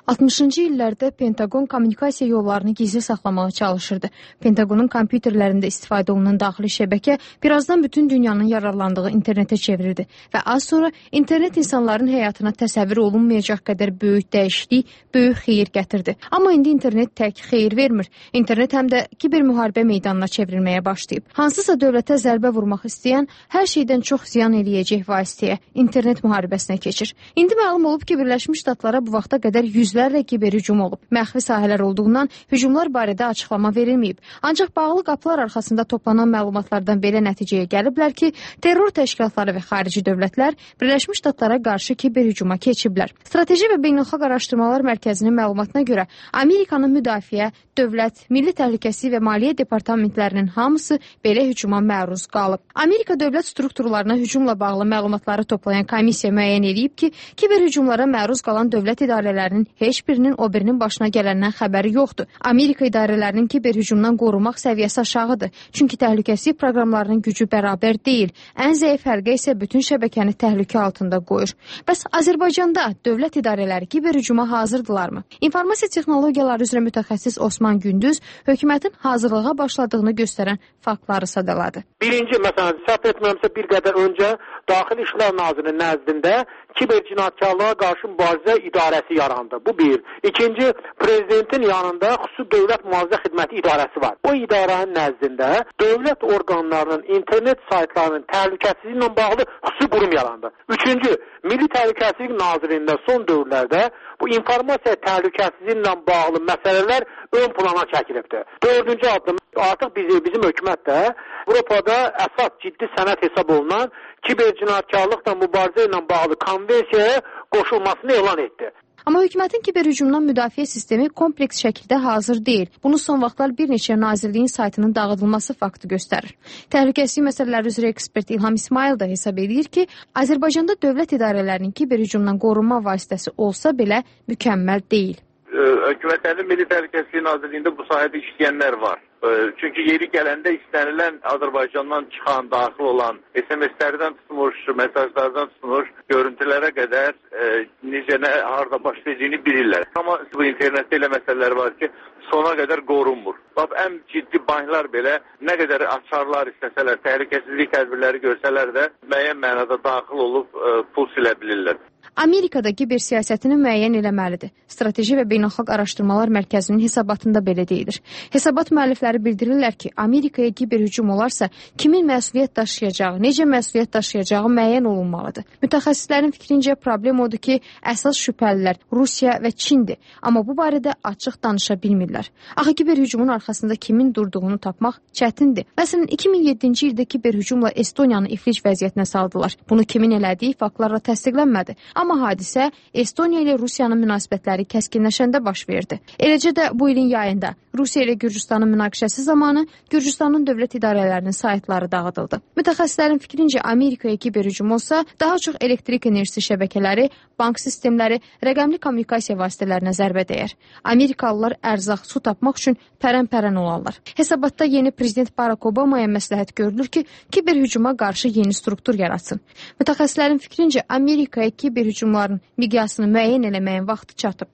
altmışıncı illərdə Pentaqon kommunikasiya yollarını gizli saxlamağa çalışırdı. Pentaqonun kompüterlərində istifadə olunan daxili şəbəkə birazdan bütün dünyanın yararlandığı internetə çevirirdi və az sonra internet insanların həyatına təsəvvür olunmayacaq qədər böyük dəyişiklik, böyük xeyir gətirdi. Amma indi internet tək xeyir vermir. İnternet həm də kiber müharibə meydanına çevrilməyə başlayıb. Hansısa dövlətə zərbə vurmaq istəyən hər şeydən çox ziyan eləyəcək vasitəyə, internet müharibəsinə keçir. İndi məlum olub ki, Birləşmiş Ştatlara bu vaxta qədər yüzlərlə kiber hücum olub. Məxfi sahələr olduğundan hücumlar barədə açıqlama verilməyib. Ancaq bağlı qapılar arxasında toplanan məlumatlardan belə nəticəyə gəliblər ki, terror təşkilatları və xarici dövlətlər Birləşmiş Ştatlara qarşı kiber hücuma keçiblər. Strateji və Beynəlxalq Araşdırmalar Mərkəzinin məlumatına görə Amerikanın müdafiə, dövlət, milli təhlükəsizlik və maliyyə departamentlərinin hamısı belə hücuma məruz qalıb. Amerika dövlət strukturlarına hücumla bağlı məlumatları toplayan komissiya müəyyən edib ki, kiber hücumlara məruz qalan dövlət idarələrinin heç birinin o birinin başına gələndən xəbəri yoxdur. Amerika idarələrinin kiber hücumdan qorunmaq səviyyəsi aşağıdır. Çünki təhlükəsizlik proqramlarının gücü bərabər deyil. Ən zəif həlqə isə bütün şəbəkəni təhlükə altında qoyur. Bəs Azərbaycanda dövlət idarələri kiber hücuma hazırdılarmı? İnformasiya texnologiyaları üzrə mütəxəssis Osman Gündüz hökumətin hazırlığa başladığını göstərən faktları sadaladı. Birinci, məsələn, səhv etmirəmsə bir qədər öncə Daxili İşlər Nazirinin nəzdində kiber cinayətkarlığa qarşı mübarizə idarəsi yarandı. Bu bir. İkinci, prezidentin yanında xüsusi dövlət mühafizə xidməti idarəsi var. O idarənin nəzdində dövlət orqanlarının internet saytlarının təhlükəsizliyi ilə bağlı xüsusi qurum yarandı. Üçüncü, Milli Təhlükəsizlik Nazirliyində son dövrlərdə bu informasiya təhlükəsizliyi ilə bağlı məsələlər ön plana çəkilibdir. Dördüncü addım, artıq bizim, bizim hökumət də Avropada əsas ciddi sənəd hesab olunan kiber cinayətkarlıqla mübarizə ilə bağlı konvensiyaya qoşulmasını elan etdi. Amma hökumətin kiber hücumdan müdafiə sistemi kompleks şəkildə hazır deyil. Bunu son vaxtlar bir neçə nazirliyin saytının dağıdılması faktı göstərir. Təhlükəsizlik məsələləri üzrə ekspert İlham İsmail da hesab edir ki, Azərbaycanda dövlət idarələrinin kiber hücumdan qorunma vasitəsi olsa belə mükəmməl deyil. Hökumətin Milli Təhlükəsizlik Nazirliyində bu sahədə işləyənlər var. Çünki yeri gələndə istənilən Azərbaycandan çıxan, daxil olan S M S-lərdən tutmuş, mesajlardan tutmuş, görüntülərə qədər e, necə nə, harada başlayacağını bilirlər. Amma bu internetdə elə məsələlər var ki, sona qədər qorunmur. Bax, ən ciddi banklar belə nə qədər açarlar istəsələr, təhlükəsizlik tədbirləri görsələr də müəyyən mənada daxil olub e, pul silə bilirlər. Amerikada kiber siyasətini müəyyən eləməlidir. Strateji və Beynəlxalq Araşdırmalar Mərkəzinin hesabatında belə deyilir. Hesabat müəllifləri bildirirlər ki, Amerikaya kiber hücum olarsa, kimin məsuliyyət daşıyacağı, necə məsuliyyət daşıyacağı müəyyən olunmalıdır. Mütəxəssislərin fikrincə problem odur ki, əsas şübhəlilər Rusiya və Çindir. Amma bu barədə açıq danışa bilmirlər. Axı kiber hücumun arxasında kimin durduğunu tapmaq çətindir. Məsələn, iki min yeddinci ildə kiber hücumla Estoniyanı iflic vəziyyətinə saldılar. Bunu kimin elədiyi faktlarla təsdiqlənmədi. Amma hadisə Estoniya ilə Rusiyanın münasibətləri kəskinləşəndə baş verdi. Eləcə də bu ilin yayında Rusiya ilə Gürcüstanın münaqişəsi zamanı Gürcüstanın dövlət idarələrinin saytları dağıdıldı. Mütəxəssislərin fikrincə Amerikaya kiber hücum olsa, daha çox elektrik enerjisi şəbəkələri, bank sistemləri, rəqəmli kommunikasiya vasitələrinə zərbə dəyər. Amerikalılar ərzaq, su tapmaq üçün pərən-pərən olarlar. Hesabatda yeni prezident Barack Obamaya məsləhət görülür ki, kiber hücuma qarşı yeni struktur yaratsın. Mütəxəssislərin fikrincə Amerikaya kiber hücumların miqyasını müəyyən eləməyin vaxtı çatıb.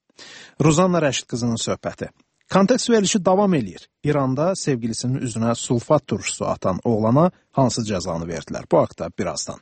Rozanna Rəşid qızının söhbəti. Kontekst verilişi davam eləyir. İranda sevgilisinin üzünə sulfat turşusu atan oğlana hansı cəzanı verdilər? Bu haqda birazdan.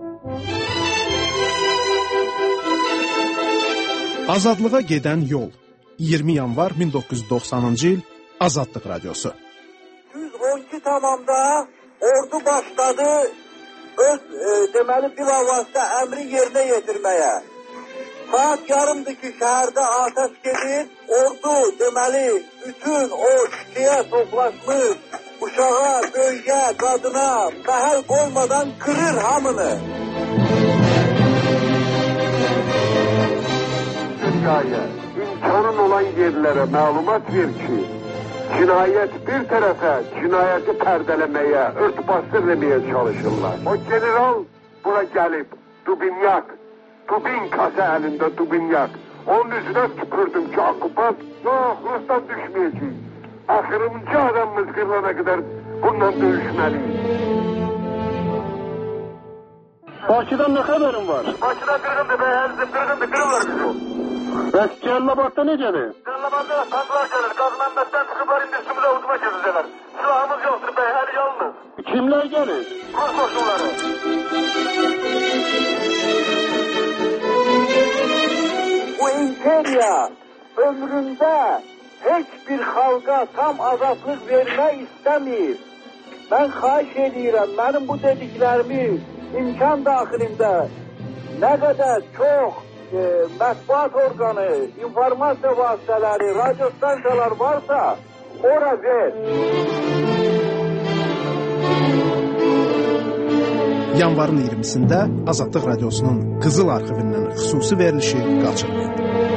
Azadlığa gedən yol. iyirmi yanvar min doqquz yüz doxsanıncı il Azadlıq Radiosu. yüz on iki tamamda ordu başladı öz e, deməli bilavasitə əmri yerinə yetirməyə. Saat yarımdır ki, şəhərdə atəş gedir, ordu deməli bütün o şikiyə toplaşmış uşağa, böyüyə, qadına məhəl qoymadan qırır hamını. Dünyaya, imkanın olan yerlərə məlumat ver ki, cinayət bir tərəfə cinayəti pərdələməyə, örtbasdır deməyə çalışırlar. O general bura gəlib, Dubinyak, Dubinkası əlində Dubinyak. Onun üzünə tüpürdüm ki, okupant, yox, Rusdan düşməyəcək. Axırıncı adamımız qırılana qədər bununla döyüşməliyik. Bakıdan nə xəbərin var? Bakıda qırğındır, bəyənizdir, qırğındır, qırırlar bizi. Bəs Cəllabadda necədir? Cəllabadda tanklar gəlir. Qaz mənbətdən çıxıblar, indi üstümüzə hücuma keçəcəklər. Silahımız yoxdur, bəy, həli yalnız. Kimlər gəlir? Rus qoşunları. Bu imperiya ömründə heç bir xalqa tam azadlıq vermək istəmir. Mən xahiş edirəm, mənim bu dediklərimi imkan daxilində nə qədər çox e, mətbuat orqanı, informasiya vasitələri, radyo stansiyalar varsa, ora ver. Yanvarın iyirmisində Azadlıq Radiosunun Qızıl arxivindən xüsusi verilişi qaçırmayın.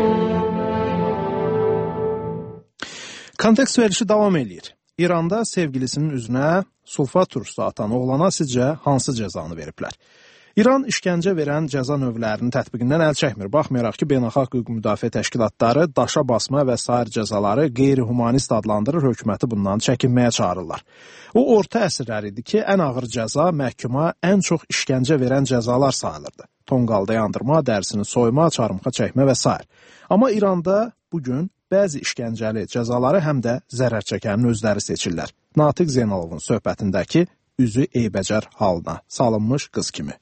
Kontekst verilişi davam edir. İranda sevgilisinin üzünə sulfat turşusu atan oğlana sizcə hansı cəzanı veriblər? İran işgəncə verən cəza növlərinin tətbiqindən əl çəkmir. Baxmayaraq ki, beynəlxalq hüquq müdafiə təşkilatları daşa basma və sair cəzaları qeyri-humanist adlandırır, hökuməti bundan çəkinməyə çağırırlar. O, orta əsrlər idi ki, ən ağır cəza məhkuma ən çox işgəncə verən cəzalar sayılırdı. Tonqalda yandırma, dərisini soyma, çarmıxa çəkmə və sair. Amma İranda bugün bəzi işgəncəli cəzaları həm də zərər çəkənin özləri seçirlər. Natiq Zeynalovun söhbətindəki üzü eybəcər halına salınmış qız kimi.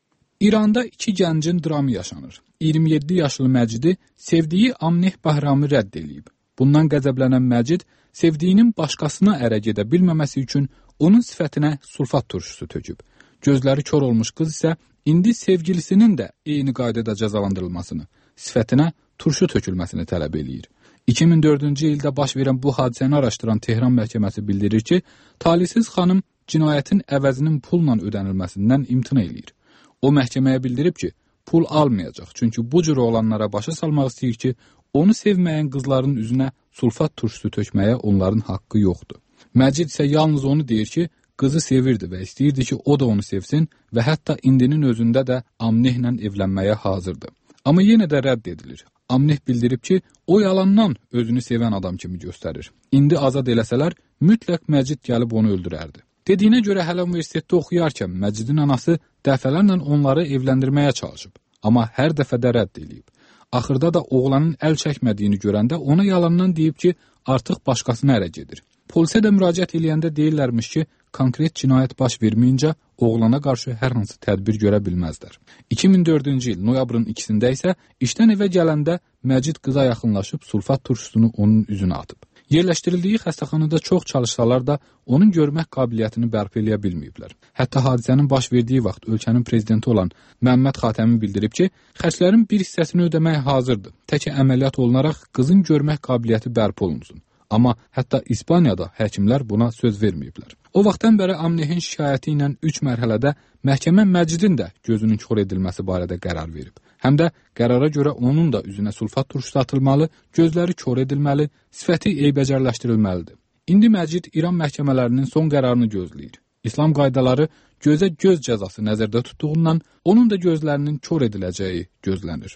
İranda iki gəncin dramı yaşanır. iyirmi yeddi yaşlı Məcidi sevdiyi Amneh Bəhramı rədd edib. Bundan qəzəblənən Məcid sevdiyinin başqasına ərə gedə bilməməsi üçün onun sifətinə sulfat turşusu töküb. Gözləri kör olmuş qız isə indi sevgilisinin də eyni qaydada cəzalandırılmasını, sifətinə turşu tökülməsini tələb eləyir. iki min dördüncü ildə baş verən bu hadisəni araşdıran Tehran məhkəməsi bildirir ki, talihsiz xanım cinayətin əvəzinin pulla ödənilməsindən imtina eləyir. O məhkəməyə bildirib ki, pul almayacaq, çünki bu cür olanlara başa salmaq istəyir ki, onu sevməyən qızların üzünə sulfat turşusu tökməyə onların haqqı yoxdur. Məcid isə yalnız onu deyir ki, qızı sevirdi və istəyirdi ki, o da onu sevsin və hətta indinin özündə də Amnehlə evlənməyə hazırdır. Amma yenə də rədd edilir. Amneh bildirib ki, o yalandan özünü sevən adam kimi göstərir. İndi azad eləsələr, mütləq Məcid gəlib onu öldürərdi. Dediyinə görə hələ universitetdə oxuyarkən Məcidin anası dəfələrlə onları evləndirməyə çalışıb. Amma hər dəfə də rədd edib. Axırda da oğlanın əl çəkmədiyini görəndə ona yalandan deyib ki, artıq başqasına ərə gedir. Polisə də müraciət eləyəndə deyirlərmiş ki, konkret cinayət baş verməyincə oğlana qarşı hər hansı tədbir görə bilməzlər. iki min dördüncü il noyabrın ikisində isə işdən evə gələndə Məcid qıza yaxınlaşıb sulfat turşusunu onun üzünə atıb. Yerləşdirildiyi xəstəxanada çox çalışsalar da onun görmək qabiliyyətini bərpa eləyə bilməyiblər. Hətta hadisənin baş verdiyi vaxt ölkənin prezidenti olan Məmməd Xatəmi bildirib ki, xərclərin bir hissəsini ödəməyə hazırdır. Təkcə əməliyyat olunaraq qızın görmək qabiliyyəti bərpa olunsun. Amma hətta İspaniyada həkimlər buna söz verməyiblər. O vaxtdan bəri Amnehin şikayəti ilə üç mərhələdə məhkəmə Məcidin də gözünün kor edilməsi barədə qərar verib. Həm də qərara görə onun da üzünə sulfat turşusu atılmalı, gözləri kor edilməli, sifəti eybəcərləşdirilməlidir. İndi Məcid İran məhkəmələrinin son qərarını gözləyir. İslam qaydaları gözə göz cəzası nəzərdə tutduğundan onun da gözlərinin kor ediləcəyi gözlənir.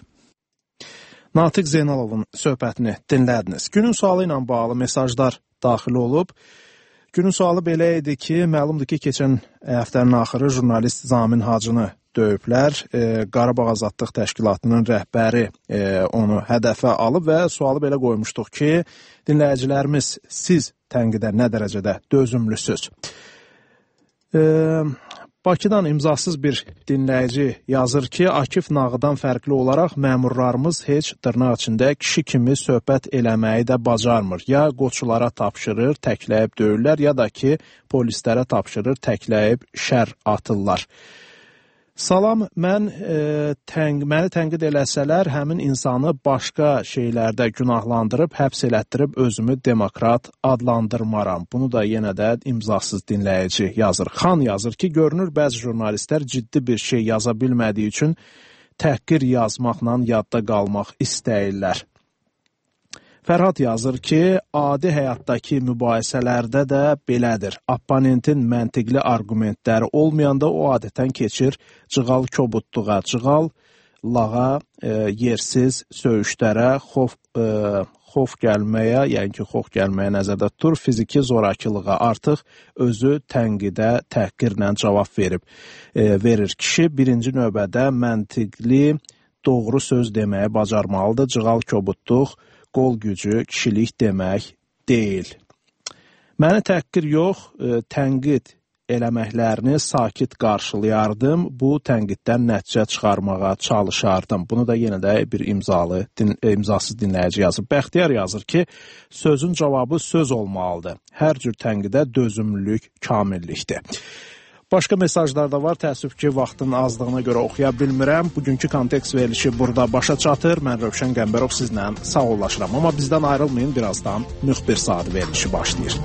Natiq Zeynalovun söhbətini dinlədiniz. Günün sualı ilə bağlı mesajlar daxil olub. Günün sualı belə idi ki, məlumdur ki, keçən həftənin axırı jurnalist Zamin Hacını döyüblər. E, Qarabağ Azadlıq Təşkilatının rəhbəri e, onu hədəfə alıb və sualı belə qoymuşduq ki, dinləyicilərimiz, siz tənqidə nə dərəcədə dözümlüsüz? E, Bakıdan imzasız bir dinləyici yazır ki, Akif Nağıdan fərqli olaraq məmurlarımız heç dırnaq içində kişi kimi söhbət eləməyi də bacarmır. Ya qoçulara tapşırır, təkləyib döyürlər, ya da ki, polislərə tapşırır, təkləyib şər atırlar. Salam, mən e, təng, məni tənqid eləsələr, həmin insanı başqa şeylərdə günahlandırıb, həbs elətdirib özümü demokrat adlandırmaram. Bunu da yenə də imzasız dinləyici yazır. Xan yazır ki, görünür bəzi jurnalistlər ciddi bir şey yaza bilmədiyi üçün təhqir yazmaqla yadda qalmaq istəyirlər. Fərhad yazır ki, adi həyatdakı mübahisələrdə də belədir. Opponentin məntiqli arqumentləri olmayanda o adətən keçir cığal kobudluğa, cığal lağa, e, yersiz söyüşlərə, xof, e, xof gəlməyə, yəni ki, xof gəlməyə nəzərdə tutur, fiziki zorakılığa artıq özü tənqidə, təhqirlə cavab verib, e, verir. Kişi birinci növbədə məntiqli doğru söz deməyə bacarmalıdır. Cığal kobudluq, qol gücü, kişilik demək deyil. Məni təhqir yox, tənqid eləməklərini sakit qarşılayardım. Bu tənqiddən nəticə çıxarmağa çalışardım. Bunu da yenə də bir imzalı, din, imzasız dinləyici yazıb. Bəxtiyar yazır ki, sözün cavabı söz olmalıdır. Hər cür tənqidə dözümlülük kamillikdir. Başqa mesajlar da var. Təəssüf ki, vaxtın azlığına görə oxuya bilmirəm. Bugünkü kontekst verilişi burada başa çatır. Mən Rövşən Qəmbərov sizlə sağollaşıram. Amma bizdən ayrılmayın, birazdan müxbir saat verilişi başlayır.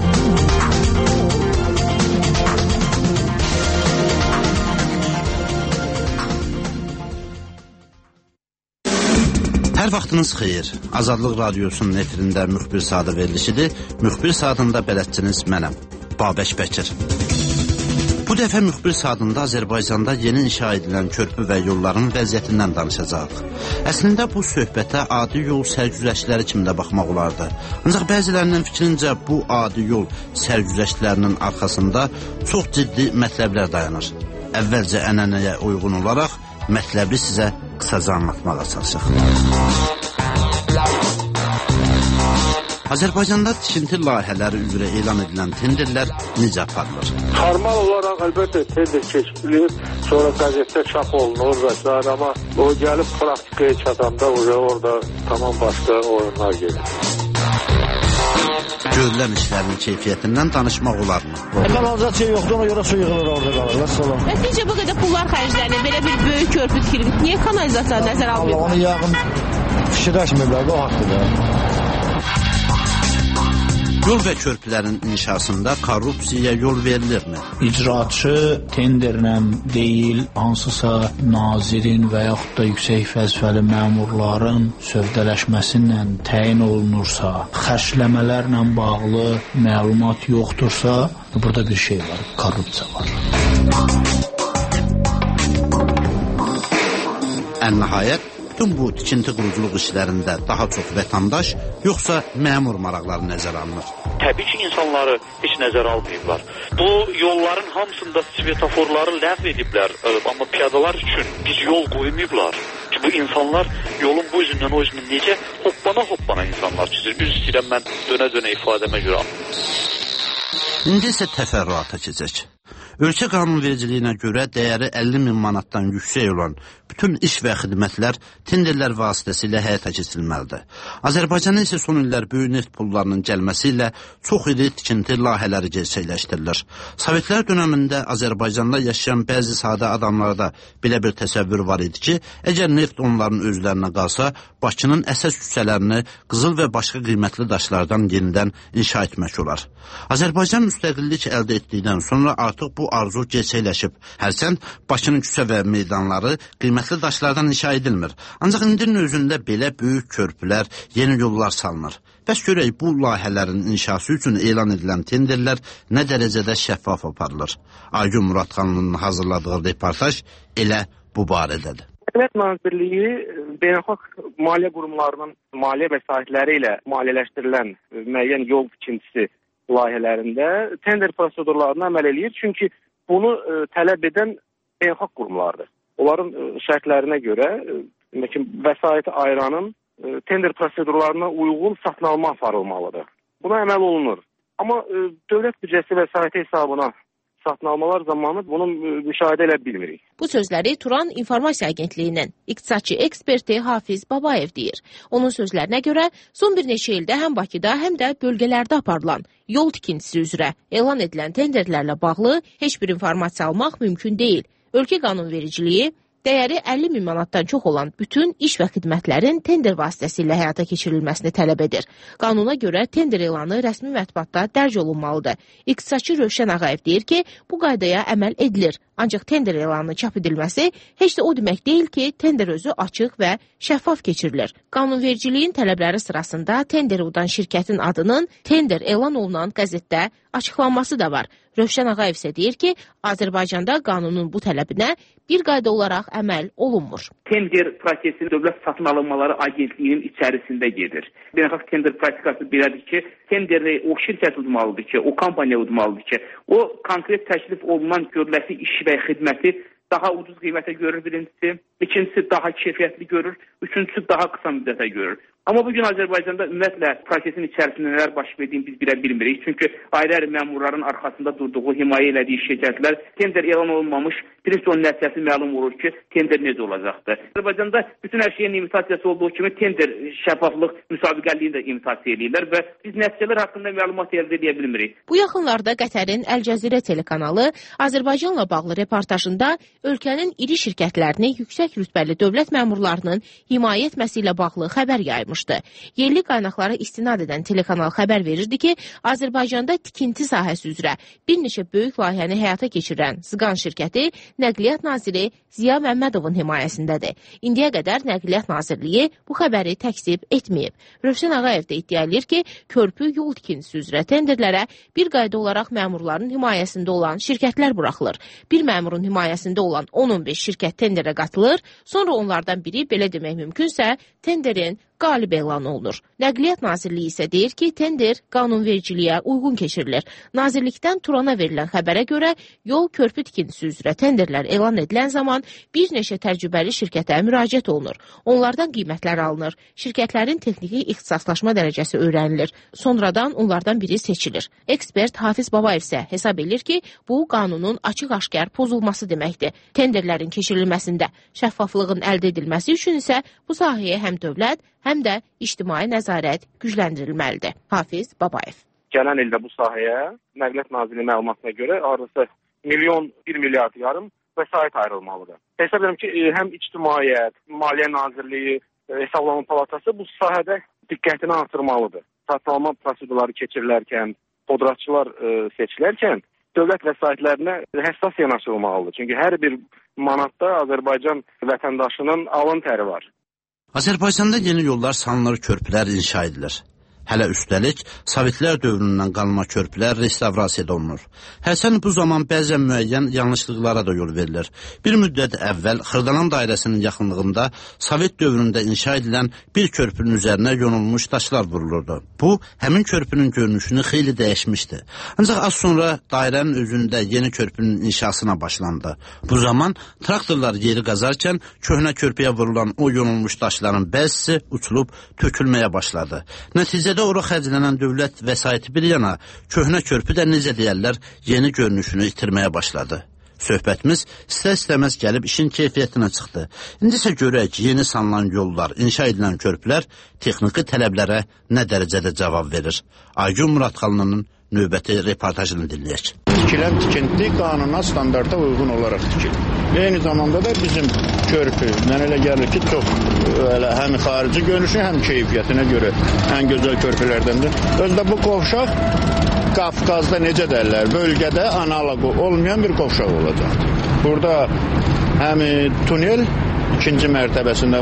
Hər vaxtınız xeyir. Azadlıq Radiosunun efirində müxbir saatı verilişidir. Müxbir saatında bələdçiniz mənəm, Babək Bəkir. Bu dəfə müxbir saatında Azərbaycanda yeni inşa edilən körpü və yolların vəziyyətindən danışacağıq. Əslində bu söhbətə adi yol sərgüzəştləri kimi də baxmaq olardı. Ancaq bəzilərinin fikrincə bu adi yol sərgüzəştlərinin arxasında çox ciddi mətləblər dayanır. Əvvəlcə ənənəyə uyğun olaraq mətləbi sizə qısaca anlatmağa çalışaq. Azərbaycanda tikinti layihələri üzrə elan edilən tenderlər necə aparılır? Formal olaraq əlbəttə tender keçirilir, sonra qəzetdə çap olunur və s. Amma o gəlib praktikaya çatanda orada tamam başqa oyunlar gelir. Görülən işlərin keyfiyyətindən danışmaq olarmı? Əməl alacaq şey yoxdur, ona görə su yığılır orada qalır. Vəssalam. Və sizcə bu qədər pullar xərclənir, belə bir böyük körpü tikilir. Niyə kanalizasiya nəzərə almıyor? Allah onu yağın fikirləşmirlər, o haqqıdır. Yol və körpülərin inşasında korrupsiyaya yol verilirmi? İcraçı tenderlə deyil, hansısa nazirin və yaxud da yüksək vəzifəli məmurların sövdələşməsinlə təyin olunursa, xərcləmələrlə bağlı məlumat yoxdursa, burada bir şey var, korrupsiya var. Ən nəhayət, bütün bu tikinti quruculuq işlərində daha çox vətəndaş, yoxsa məmur maraqları nəzərə alınır? Təbii ki, insanları heç nəzərə almayıblar. Bu yolların hamısında svetoforları ləğv ediblər, amma piyadalar üçün biz yol qoymayıblar. Ki, bu insanlar yolun bu üzündən o üzündən necə hoppana hoppana insanlar çizir. Üz istəyirəm mən dönə-dönə ifadəmə görə. İndi isə təfərrüata keçək. Ölkə qanunvericiliyinə görə dəyəri əlli min manatdan yüksək olan bütün iş və xidmətlər tenderlər vasitəsilə həyata keçirilməlidir. Azərbaycana isə son illər böyük neft pullarının gəlməsi ilə çox iri tikinti layihələri gerçəkləşdirilir. Sovetlər dönəmində Azərbaycanda yaşayan bəzi sadə adamlarda belə bir təsəvvür var idi ki, əgər neft onların özlərinə qalsa, Bakının əsas küçələrini qızıl və başqa qiymətli daşlardan yenidən inşa etmək olar. Azərbaycan müstəqillik əldə etdikdən sonra artıq bu arzu gerçəkləşib. Hərçənd Bakının küçə və meydanları qiymətli daşlardan inşa edilmir. Ancaq indinin özündə belə böyük körpülər, yeni yollar salınır. Bəs görək, bu layihələrin inşası üçün elan edilən tenderlər nə dərəcədə şəffaf aparılır? Aygün Muradxanlının hazırladığı reportaj elə bu barədədir. Dövlət Nazirliyi beynəlxalq maliyyə qurumlarının maliyyə vəsaitləri ilə maliyyələşdirilən müəyyən yol tikintisi layihələrində tender prosedurlarına əməl eləyir. Çünki bunu ə, tələb edən beynəlxalq qurumlardır. Onların ə, şərtlərinə görə ə, vəsaiti ayıranın ə, tender prosedurlarına uyğun satın alma aparılmalıdır. Buna əməl olunur. Amma ə, dövlət büdcəsi vəsaiti hesabına satın almalar zamanı bunu müşahidə edə bilmirik. Bu sözləri Turan İnformasiya Agentliyinin iqtisadçı eksperti Hafiz Babayev deyir. Onun sözlərinə görə son bir neçə ildə həm Bakıda, həm də bölgələrdə aparılan yol tikintisi üzrə elan edilən tenderlərlə bağlı heç bir informasiya almaq mümkün deyil. Ölkə qanunvericiliyi dəyəri əlli min manatdan çox olan bütün iş və xidmətlərin tender vasitəsilə həyata keçirilməsini tələb edir. Qanuna görə tender elanı rəsmi mətbuatda dərc olunmalıdır. İqtisadçı Rövşən Ağayev deyir ki, bu qaydaya əməl edilir. Ancaq tender elanı çap edilməsi heç də o demək deyil ki, tender özü açıq və şəffaf keçirilir. Qanunvericiliyin tələbləri sırasında tender udan şirkətin adının tender elan olunan qəzetdə açıqlanması da var. Rövşən Ağayev isə deyir ki, Azərbaycanda qanunun bu tələbinə bir qayda olaraq əməl olunmur. Tender prosesi Dövlət Satın Alınmaları Agentliyinin içərisində gedir. Beynəlxalq tender praktikası belədir ki, tenderi o şirkət udmalıdır ki, o kompaniya udmalıdır ki, o konkret təklif olunan görüləsi iş və xidməti daha ucuz qiymətə görür birincisi, ikincisi daha keyfiyyətli görür, üçüncüsü daha qısa müddətə görür. Amma bugün Azərbaycanda ümumiyyətlə prosesin içərisində nələr baş verdiyini biz bilə bilmirik. Çünki ayrı-ayrı məmurların arxasında durduğu, himayə elədiyi şirkətlər tender elan olunmamış, birinci onun nəticəsi məlum olur ki, tender necə olacaqdır. Azərbaycanda bütün hər şeyin imitasiyyası olduğu kimi tender şəffaflıq müsabiqəliyini də imitasiya edirlər və biz nəticələr haqqında məlumat əldə edə bilmirik. Bu yaxınlarda Qətərin Əl-Cəzirə telekanalı Azərbaycanla bağlı reportajında ölkənin iri şirkətlərini yüksək rütbəli dövlət məmurlarının himayə etməsi ilə bağlı xəbər yaymışdı. Yerli qaynaqlara istinad edən telekanal xəbər verirdi ki, Azərbaycanda tikinti sahəsi üzrə bir neçə böyük layihəni həyata keçirən Zıqan şirkəti Nəqliyyat naziri Ziya Məmmədovun himayəsindədir. İndiyə qədər Nəqliyyat Nazirliyi bu xəbəri təkzib etməyib. Rövşən Ağayev də iddia edir ki, körpü yol tikintisi üzrə tenderlərə bir qayda olaraq məmurların himayəsində olan şirkətlər buraxılır. Bir məmurun himayəsində olan on on beş şirkət tenderə qatılır, sonra onlardan biri, belə demək mümkünsə, tenderin qalib elan olunur. Nəqliyyat Nazirliyi isə deyir ki, tender qanunvericiliyə uyğun keçirilir. Nazirlikdən Turana verilən xəbərə görə yol körpü tikintisi üzrə tenderlər elan edilən zaman bir neçə təcrübəli şirkətə müraciət olunur. Onlardan qiymətlər alınır. Şirkətlərin texniki ixtisaslaşma dərəcəsi öyrənilir. Sonradan onlardan biri seçilir. Ekspert Hafiz Babayev isə hesab edir ki, bu qanunun açıq-aşkar pozulması deməkdir. Tenderlərin keçirilməsində şəffaflığın əldə edilməsi üçün isə bu sahəyə həm dövlət, həm də ictimai nəzarət gücləndirilməlidir. Hafiz Babayev. Gələn ildə bu sahəyə Nəqliyyat Nazirliyinin məlumatına görə arası milyon, bir milyard yarım vəsait ayrılmalıdır. Hesab edirəm ki, həm ictimaiyyət, Maliyyə Nazirliyi, Hesablama Palatası bu sahədə diqqətini artırmalıdır. Satılma prosedurları keçirilərkən, podratçılar seçilərkən dövlət vəsaitlərinə həssas yanaşılmalıdır. Çünki hər bir manatda Azərbaycan vətəndaşının alın təri var. Azərbaycanda yeni yollar, salınır, körpülər inşa edilir. Hələ üstəlik, Sovetlər dövründən qalma körpülər restavrasiya olunur. Həsən bu zaman bəzən müəyyən yanlışlıqlara da yol verilir. Bir müddət əvvəl Xırdalan dairəsinin yaxınlığında Sovet dövründə inşa edilən bir körpünün üzərinə yonulmuş daşlar vurulurdu. Bu, həmin körpünün görünüşünü xeyli dəyişmişdi. Ancaq az sonra dairənin özündə yeni körpünün inşasına başlandı. Bu zaman traktorlar yeri qazarkən köhnə körpüyə vurulan o yonulmuş daşların bəzisi uçulub tökülməyə başladı. Nəticədə ora xərclənən dövlət vəsaiti bir yana, köhnə körpü də necə deyərlər, yeni görünüşünü itirməyə başladı. Söhbətimiz istər-istəməz gəlib işin keyfiyyətinə çıxdı. İndi isə görək, yeni salınan yollar, inşa edilən körpülər texniki tələblərə nə dərəcədə cavab verir. Aygün Muradxanlının növbəti reportajını dinləyək. Tikilən tikinti qanuna, standarta uyğun olaraq tikilir. Eyni zamanda da bizim körpü, mən elə gəlir ki, çox elə, həm xarici görünüşü, həm keyfiyyətinə görə ən gözəl körpülərdəndir. Özdə bu qovşaq Qafqazda necə dərlər, bölgədə analogu olmayan bir qovşaq olacaq. Burada həm tunel ikinci mərtəbəsində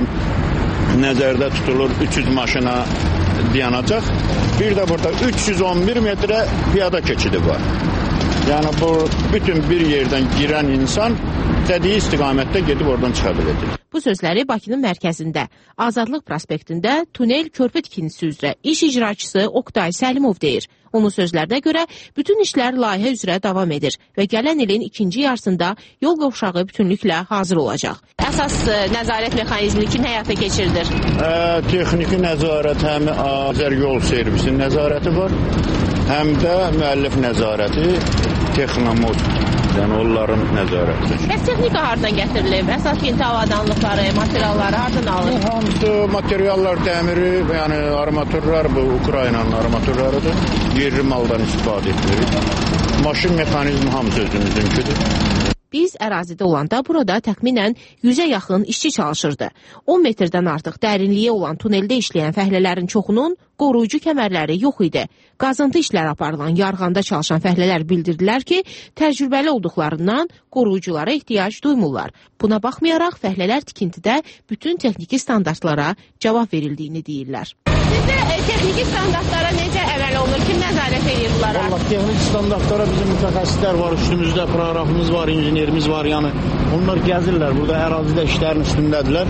nəzərdə tutulur, üç yüz maşına dayanacaq. Bir də burada üç yüz on bir metrə piyada keçidi var. Yəni bu bütün bir yerdən girən insan istədiyi istiqamətdə gedib oradan çıxa biləcək. Bu sözləri Bakının mərkəzində, Azadlıq prospektində tunel körpü tikintisi üzrə iş icraçısı Oqtay Səlimov deyir. Onun sözlərinə görə bütün işlər layihə üzrə davam edir və gələn ilin ikinci yarısında yol qovşağı bütünlüklə hazır olacaq. Əsas nəzarət mexanizmi kim həyata keçirilir? Ə, texniki nəzarət həm Azər yol servisinin nəzarəti var, həm də müəllif nəzarəti, texnomoz, yəni onların nəzarəti. Bəs texnika haradan gətirilib? Əsas yeni avadanlıqları, materialları haradan alır? Hamısı materiallar təmiri, yəni armaturlar, bu Ukraynanın armaturlarıdır. Yerli maldan istifadə edilir. Maşın mexanizmi hamısı özümüzünkidir. Biz ərazidə olanda burada təxminən yüzə yaxın işçi çalışırdı. on metrdən artıq dərinliyi olan tuneldə işləyən fəhlələrin çoxunun qoruyucu kəmərləri yox idi. Qazıntı işləri aparılan yarğanda çalışan fəhlələr bildirdilər ki, təcrübəli olduqlarından qoruyuculara ehtiyac duymurlar. Buna baxmayaraq fəhlələr tikintidə bütün texniki standartlara cavab verildiyini deyirlər. Sizdə e, texniki standartlara necə əməl olunur? Kim nəzarət edir bunlara? Vallahi texnik standartlara bizim mütəxəssislər var, üstümüzdə proqramımız var, injinerimiz var, yəni onlar gəzirlər, burada ərazidə işlərin üstündədirlər.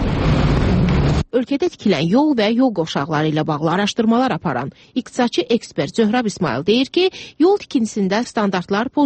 Ölkədə tikilən yol və yol qovşaqları ilə bağlı araşdırmalar aparan iqtisadçı ekspert Zöhrab İsmail deyir ki, yol tikintisində standartlar pozulur.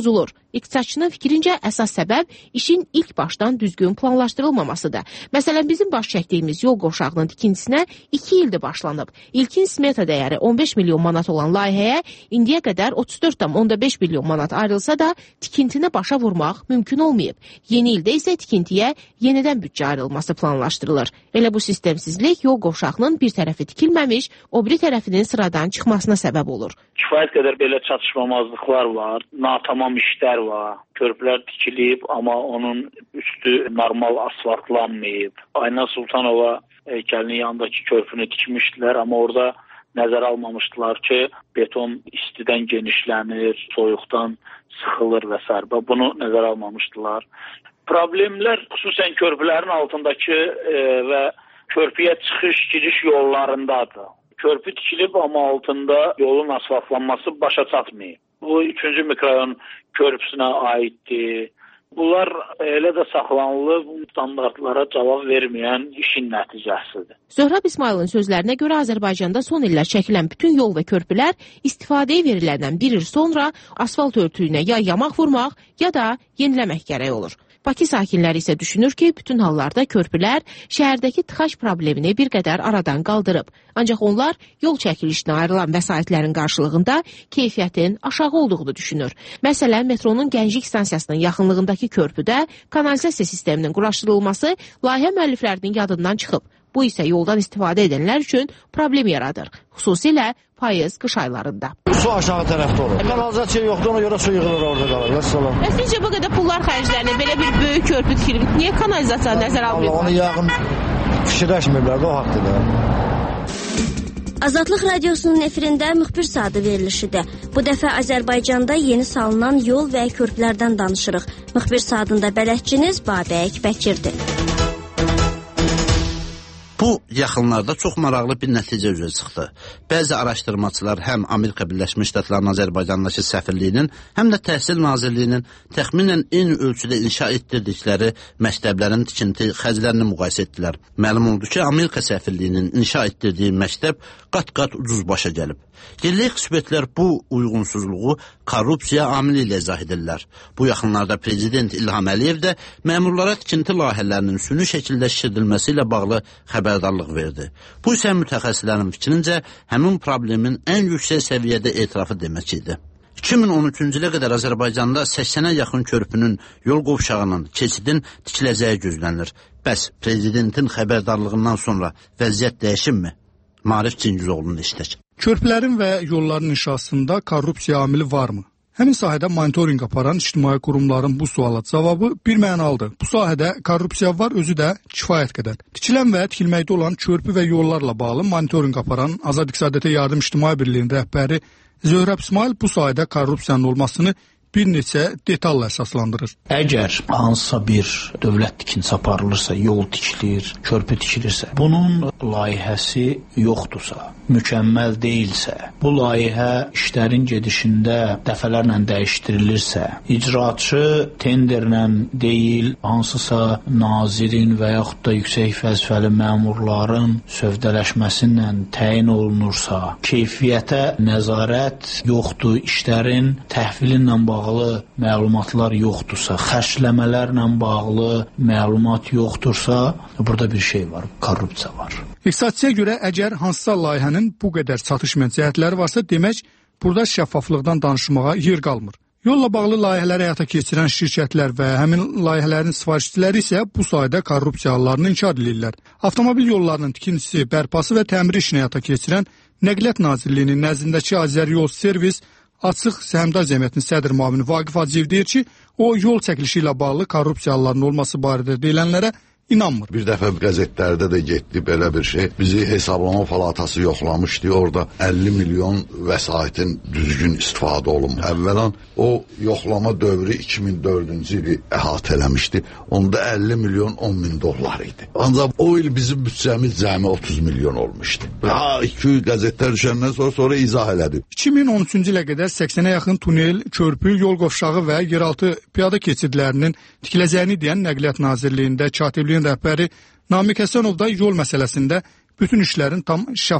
İqtisadçının fikrincə əsas səbəb işin ilk başdan düzgün planlaşdırılmamasıdır. Məsələn, bizim baş çəkdiyimiz yol qovşağının tikintisinə iki ildir başlanıb. İlkin smeta dəyəri on beş milyon manat olan layihəyə indiyə qədər otuz dörd tam beş milyon manat ayrılsa da tikintinə başa vurmaq mümkün olmayıb. Yeni ildə isə tikintiyə yenidən büdcə ayrılması planlaşdırılır. Elə bu sistemsizlik yol qovşağının bir tərəfi tikilməmiş, o biri tərəfinin sıradan çıxmasına səbəb olur. Kifayət qədər belə çatışmamazlıqlar var, natamam işlər var. Körpülər tikilib, amma onun üstü normal asfaltlanmayıb. Ayna Sultanova heykəlinin yanındakı körpünü tikmişdilər, amma orada nəzərə almamışdılar ki, beton istidən genişlənir, soyuqdan sıxılır və s. Bunu nəzərə almamışdılar. Problemlər xüsusən körpülərin altındakı e, və körpüyə çıxış, giriş yollarındadır. Körpü tikilib, amma altında yolun asfaltlanması başa çatmayıb. Bu üçüncü mikrorayon körpüsünə aiddir. Bunlar elə də saxlanılıb, standartlara cavab verməyən işin nəticəsidir. Zöhrab İsmailin sözlərinə görə Azərbaycanda son illər çəkilən bütün yol və körpülər istifadəyə veriləndən bir il sonra asfalt örtüyünə ya yamaq vurmaq, ya da yeniləmək gərək olur. Bakı sakinləri isə düşünür ki, bütün hallarda körpülər şəhərdəki tıxac problemini bir qədər aradan qaldırıb. Ancaq onlar yol çəkilişinə ayrılan vəsaitlərin qarşılığında keyfiyyətin aşağı olduğunu düşünür. Məsələn, metronun Gənclik stansiyasının yaxınlığındakı körpüdə kanalizasiya sisteminin quraşdırılması layihə müəlliflərinin yadından çıxıb. Bu isə yoldan istifadə edənlər üçün problem yaradır, xüsusilə payız, qış aylarında. Su aşağı tərəfdə olur. Kanalizasiya yoxdur, ona görə su yığılır orada qalır. Vəssalam. Sizcə bu qədər pullar xərclənir, belə bir böyük körpü tikilib, niyə kanalizasiyanı nəzərə almırlar? Onu yağın fikirləşmirlər də o haqda. Azadlıq Radiosunun efirində müxbir saatı verilişidir. Bu dəfə Azərbaycanda yeni salınan yol və körpülərdən danışırıq. Müxbir saatında bələdçiniz Babək Bəkirdir. Bu yaxınlarda çox maraqlı bir nəticə üzə çıxdı. Bəzi araşdırmaçılar həm Amerika Birləşmiş Ştatlarının Azərbaycandakı səfirliyinin, həm də Təhsil Nazirliyinin təxminən eyni ölçüdə inşa etdirdikləri məktəblərin tikinti xərclərini müqayisə etdilər. Məlum oldu ki, Amerika səfirliyinin inşa etdirdiyi məktəb qat-qat ucuz başa gəlib. Yerli ekspertlər bu uyğunsuzluğu korrupsiya amili ilə izah edirlər. Bu yaxınlarda Prezident İlham Əliyev də məmurlara tikinti layihələrinin süni şəkildə şişirdilməsi ilə bağlı xəbərdarlıq verdi. Bu isə mütəxəssislərin fikrincə həmin problemin ən yüksək səviyyədə etirafı demək idi. iki min on üçüncü ilə qədər Azərbaycanda səksənə yaxın körpünün, yol qovşağının, keçidin tikiləcəyi gözlənilir. Bəs Prezidentin xəbərdarlığından sonra vəziyyət dəyişirmi? Marif Cingizoğlu'nu işlək. Körpülərin və yolların inşasında korrupsiya amili varmı? Həmin sahədə monitorinq aparan ictimai qurumların bu suala cavabı bir mənalıdır. Bu sahədə korrupsiya var, özü də kifayət qədər. Tikilən və tikilməkdə olan körpü və yollarla bağlı monitorinq aparan Azad İqtisadiyyata Yardım İctimai Birliyinin rəhbəri Zöhrab İsmail bu sahədə korrupsiyanın olmasını bir neçə detalla əsaslandırır. Əgər hansısa bir dövlət tikintisi aparılırsa, yol tikilir, körpü tikilirsə, bunun layihəsi yoxdursa, mükəmməl deyilsə, bu layihə işlərin gedişində dəfələrlə dəyişdirilirsə, icraçı tenderlə deyil, hansısa nazirin və yaxud da yüksək vəzifəli məmurların sövdələşməsilə təyin olunursa, keyfiyyətə nəzarət yoxdur, işlərin təhvilinlə bağlı bağlı məlumatlar yoxdursa, xərcləmələrlə bağlı məlumat yoxdursa, burada bir şey var, korrupsiya var. İqtisadçıya görə əgər hansısa layihənin bu qədər çatışmayan cəhətləri varsa, demək, burada şəffaflıqdan danışmağa yer qalmır. Yolla bağlı layihələri həyata keçirən şirkətlər və həmin layihələrin sifarişçiləri isə bu sayədə korrupsiya hallarını inkar edirlər. Avtomobil yollarının tikintisi, bərpası və təmiri işini həyata keçirən Nəqliyyat Nazirliyinin nəzdindəki Azəryol Servis Açıq Səhmdar Cəmiyyətinin sədr müavini Vaqif Hacıyev deyir ki, o yol çəkilişi ilə bağlı korrupsiya hallarının olması barədə deyilənlərə inanmır. Bir dəfə qəzetlərdə də getdi belə bir şey. Bizi hesablama palatası yoxlamışdı. Orada əlli milyon vəsaitin düzgün istifadə olunmuş. Əvvələn o yoxlama dövrü iki min dördüncü ili əhatə eləmişdi. Onda əlli milyon on min dollar idi. Ancaq o il bizim büdcəmiz cəmi otuz milyon olmuşdu. Ha, iki qəzetlər düşəndən sonra sonra izah elədi. iki min on üçüncü ilə qədər səksənə yaxın tunel, körpü, yol qovşağı və yeraltı piyada keçidlərinin tikiləcəyini deyən Nəqliyyat Nazirliyində katibliyin rəhbəri Namiq Həsənov da yol məsələsində bütün işlərin tam şəffaf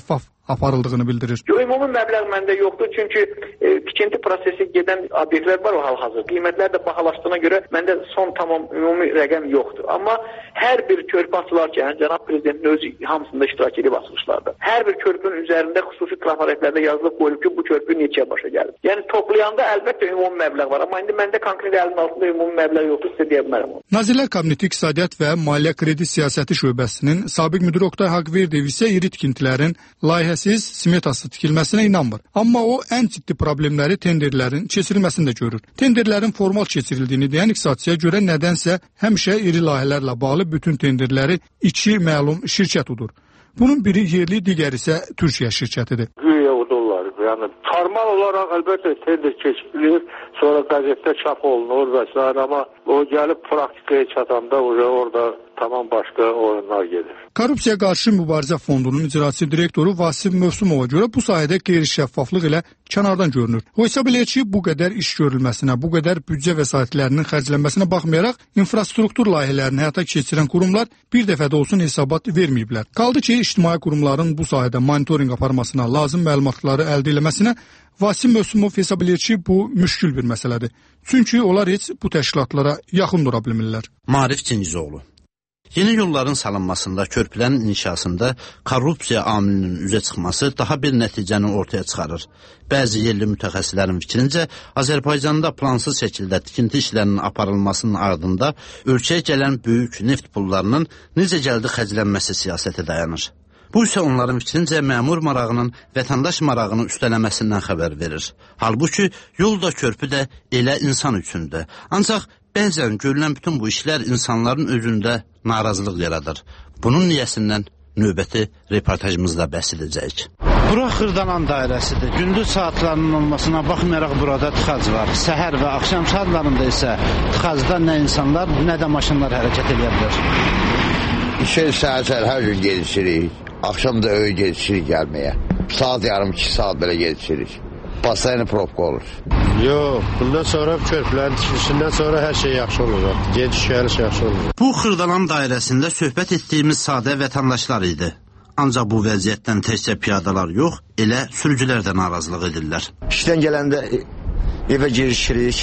aparıldığını bildirir. Ümumi məbləğ məndə yoxdur, çünki e, tikinti prosesi gedən obyektlər var o hal-hazır. Qiymətlər də bahalaşdığına görə məndə son tamam ümumi rəqəm yoxdur. Amma hər bir körpü açılarkən cənab prezidentin özü hamısında iştirak edib açılışlarda. Hər bir körpünün üzərində xüsusi trafaretlərdə yazılıb qoyulub ki, bu körpü neçəyə başa gəlir. Yəni toplayanda əlbəttə ümumi məbləğ var, amma indi məndə konkret əlinin altında ümumi məbləğ yoxdur, sizə deyə bilmərəm. Nazirlər Kabineti İqtisadiyyat və Maliyyə Kredi Siyasəti şöbəsinin sabiq müdiri Oktay Haqverdiyev isə iri tikintilərin layihəsiz smetası tikilməsinə inanmır. Amma o ən ciddi problemləri tenderlərin keçirilməsində görür. Tenderlərin formal keçirildiyini deyən iqtisadçıya görə nədənsə həmişə iri layihələrlə bağlı bütün tenderləri iki məlum şirkət udur. Bunun biri yerli, digəri isə Türkiyə şirkətidir. Güya udurlar. Yəni formal olaraq əlbəttə tender keçirilir, sonra qəzetdə çap olunur və s. amma o gəlib praktikaya çatanda orada tamam başqa oyunlar gedir. Korrupsiya qarşı mübarizə fondunun icraçı direktoru Vasif Mövsümova görə bu sayədə qeyri-şəffaflıq ilə kənardan görünür. O hesab eləyir ki, bu qədər iş görülməsinə, bu qədər büdcə vəsaitlərinin xərclənməsinə baxmayaraq, infrastruktur layihələrini həyata keçirən qurumlar bir dəfə də olsun hesabat verməyiblər. Qaldı ki, ictimai qurumların bu sayədə monitorinq aparmasına, lazım məlumatları əldə etməsinə Vasim Mövsümov hesab eləyir ki, bu müşkül bir məsələdir. Çünki onlar heç bu təşkilatlara yaxın dura bilmirlər. Marif Cingizoğlu. Yeni yolların salınmasında, körpülərin inşasında korrupsiya amilinin üzə çıxması daha bir nəticəni ortaya çıxarır. Bəzi yerli mütəxəssislərin fikrincə, Azərbaycanda plansız şəkildə tikinti işlərinin aparılmasının ardında ölkəyə gələn böyük neft pullarının necə gəldi xərclənməsi siyasəti dayanır. Bu isə onların fikrincə məmur marağının vətəndaş marağını üstələməsindən xəbər verir. Halbuki yol da körpü də elə insan üçündür. Ancaq bəzən görülən bütün bu işlər insanların özündə narazılıq yaradır. Bunun niyəsindən növbəti reportajımızda bəhs edəcəyik. Bura Xırdalan dairəsidir. Gündüz saatlarının olmasına baxmayaraq burada tıxac var. Səhər və axşam saatlarında isə tıxacda nə insanlar, nə də maşınlar hərəkət edə bilər. İşe səhər hər gün gedirsiniz. Akşam da öyle gedirsiniz gəlməyə. Saat yarım iki saat belə gedirsiniz. Pasayla probka olur. Yox, bundan sonra körpülərin tikilişindən sonra hər şey yaxşı olur. Gediş gəliş yaxşı olur. Bu Xırdalan dairəsində söhbət etdiyimiz sadə vətəndaşlar idi. Ancaq bu vəziyyətdən təkcə piyadalar yox, elə sürücülər də narazılıq edirlər. İşdən gələndə evə girişirik.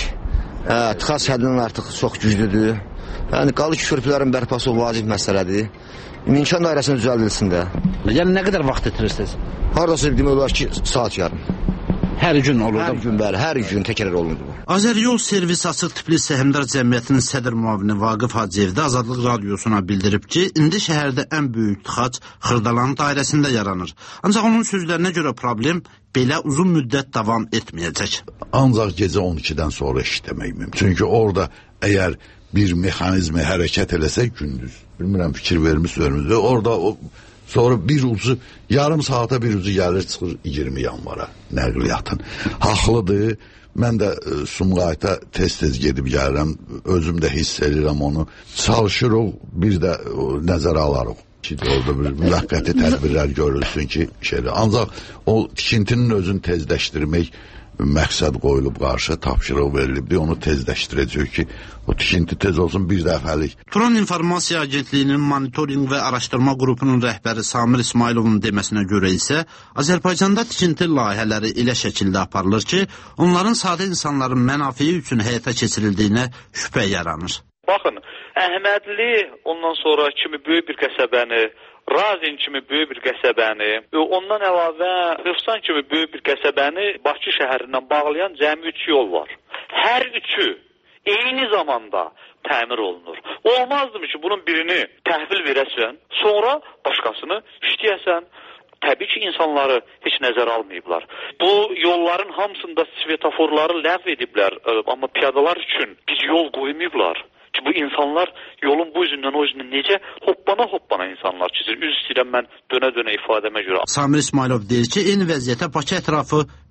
Tıxac həddindən artıq çox güclüdür. Yəni qalır ki, körpülərin bərpası vacib məsələdir. İmkan dairəsini düzəldilsin də. Yəni nə qədər vaxt etirirsiniz? Haradasa demək olar ki, saat yarım. Hər gün olur da? Hər gün, bəli, hər gün təkrar olunur. Azəryol Servis Açıq Tipli Səhmdar Cəmiyyətinin sədr müavini Vaqif Hacıyev də Azadlıq Radiosuna bildirib ki, indi şəhərdə ən böyük tıxac Xırdalan dairəsində yaranır. Ancaq onun sözlərinə görə problem belə uzun müddət davam etməyəcək. Ancaq gecə on ikidən sonra işləmək mümkün. Çünki orada əgər bir mexanizmi hərəkət eləsə gündüz, bilmirəm fikir vermiş vermiş, orada o sonra bir ucu yarım saata bir ucu gəlir çıxır iyirmi yanvara nəqliyyatın. Haqlıdır. Mən də Sumqayıta tez-tez gedib gəlirəm. Özüm də hiss edirəm onu. Çalışırıq, bir də nəzərə alarıq ki, orada bir müvəqqəti tədbirlər görülsün ki, şeydir. Ancaq o tikintinin özünü tezləşdirmək məqsəd qoyulub qarşı, tapşırıq verilibdir. Onu tezləşdirəcək ki, o tikinti tez olsun bir dəfəlik. Turan İnformasiya Agentliyinin monitorinq və araşdırma qrupunun rəhbəri Samir İsmailovun deməsinə görə isə Azərbaycanda tikinti layihələri elə şəkildə aparılır ki, onların sadə insanların mənafiyi üçün həyata keçirildiyinə şübhə yaranır. Baxın, Əhmədli ondan sonra kimi böyük bir qəsəbəni, Razin kimi böyük bir qəsəbəni, ondan əlavə Rıfsan kimi böyük bir qəsəbəni Bakı şəhərindən bağlayan cəmi üç yol var. Hər üçü eyni zamanda təmir olunur. Olmazdımı ki, bunun birini təhvil verəsən, sonra başqasını işləyəsən. Təbii ki, insanları heç nəzər almayıblar. Bu yolların hamısında svetoforları ləğv ediblər, amma piyadalar üçün biz yol qoymayıblar. Ki, bu insanlar yolun bu üzündən o üzündən necə hoppana-hoppana insanlar çizir. Üz istəyirəm mən dönə-dönə ifadəmə görə. Samir İsmailov deyir ki, eyni vəziyyətə Bakı ətrafı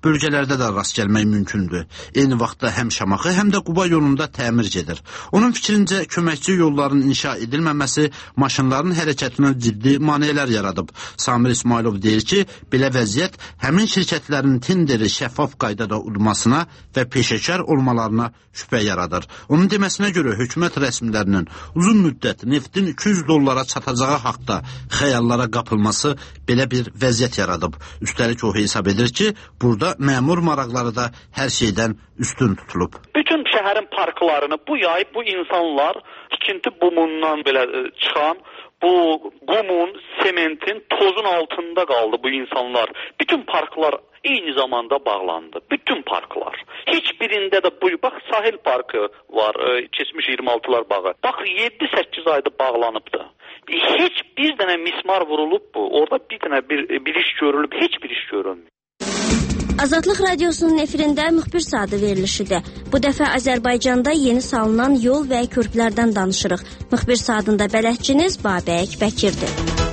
bölgələrdə də rast gəlmək mümkündür. Eyni vaxtda həm Şamaxı, həm də Quba yolunda təmir gedir. Onun fikrincə, köməkçi yolların inşa edilməməsi maşınların hərəkətinə ciddi maneələr yaradıb. Samir İsmailov deyir ki, belə vəziyyət həmin şirkətlərin tenderi şəffaf qaydada udmasına və peşəkar olmalarına şübhə yaradır. Onun deməsinə görə hökumət rəsmilərinin uzun müddət neftin iki yüz dollara çatacağı haqda xəyallara qapılması belə bir vəziyyət yaradıb. Üstəlik o hesab edir ki, burada məmur maraqları da hər şeydən üstün tutulub. Bütün şəhərin parklarını bu yay bu insanlar tikinti bumundan belə çıxan bu qumun, sementin, tozun altında qaldı bu insanlar. Bütün parklar eyni zamanda bağlandı. Bütün parklar. Heç birində də bu, bax sahil parkı var, keçmiş iyirmi altılar bağı. Bax yeddi səkkiz ayda bağlanıbdı. Heç bir dənə mismar vurulub bu. Orada bir dənə bir, bir iş görülüb, heç bir iş görülmür. Azadlıq Radiosunun efirində müxbir saatı verilişidir. Bu dəfə Azərbaycanda yeni salınan yol və körpülərdən danışırıq. Müxbir saatında bələdçiniz Babək Bəkirdir.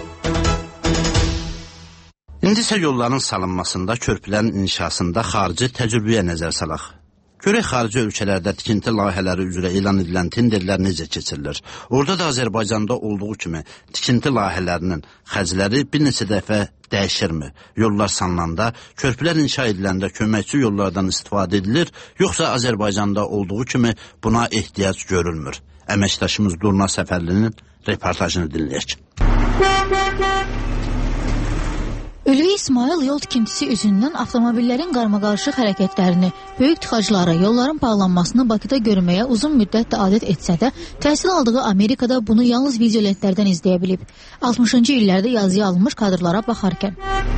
İndi isə yolların salınmasında, körpülərin inşasında xarici təcrübəyə nəzər salaq. Görək xarici ölkələrdə tikinti layihələri üzrə elan edilən tenderlər necə keçirilir? Orada da Azərbaycanda olduğu kimi tikinti layihələrinin xərcləri bir neçə dəfə dəyişirmi? Yollar salınanda, körpülər inşa ediləndə köməkçi yollardan istifadə edilir, yoxsa Azərbaycanda olduğu kimi buna ehtiyac görülmür? Əməkdaşımız Durna Səfərlinin reportajını dinləyək. Ülvi İsmail yol tikintisi üzündən avtomobillərin qarmaqarışıq hərəkətlərini, böyük tıxacları, yolların bağlanmasını Bakıda görməyə uzun müddət də adət etsə də, təhsil aldığı Amerikada bunu yalnız videolentlərdən izləyə bilib. altmışıncı illərdə yazıya alınmış kadrlara baxarkən.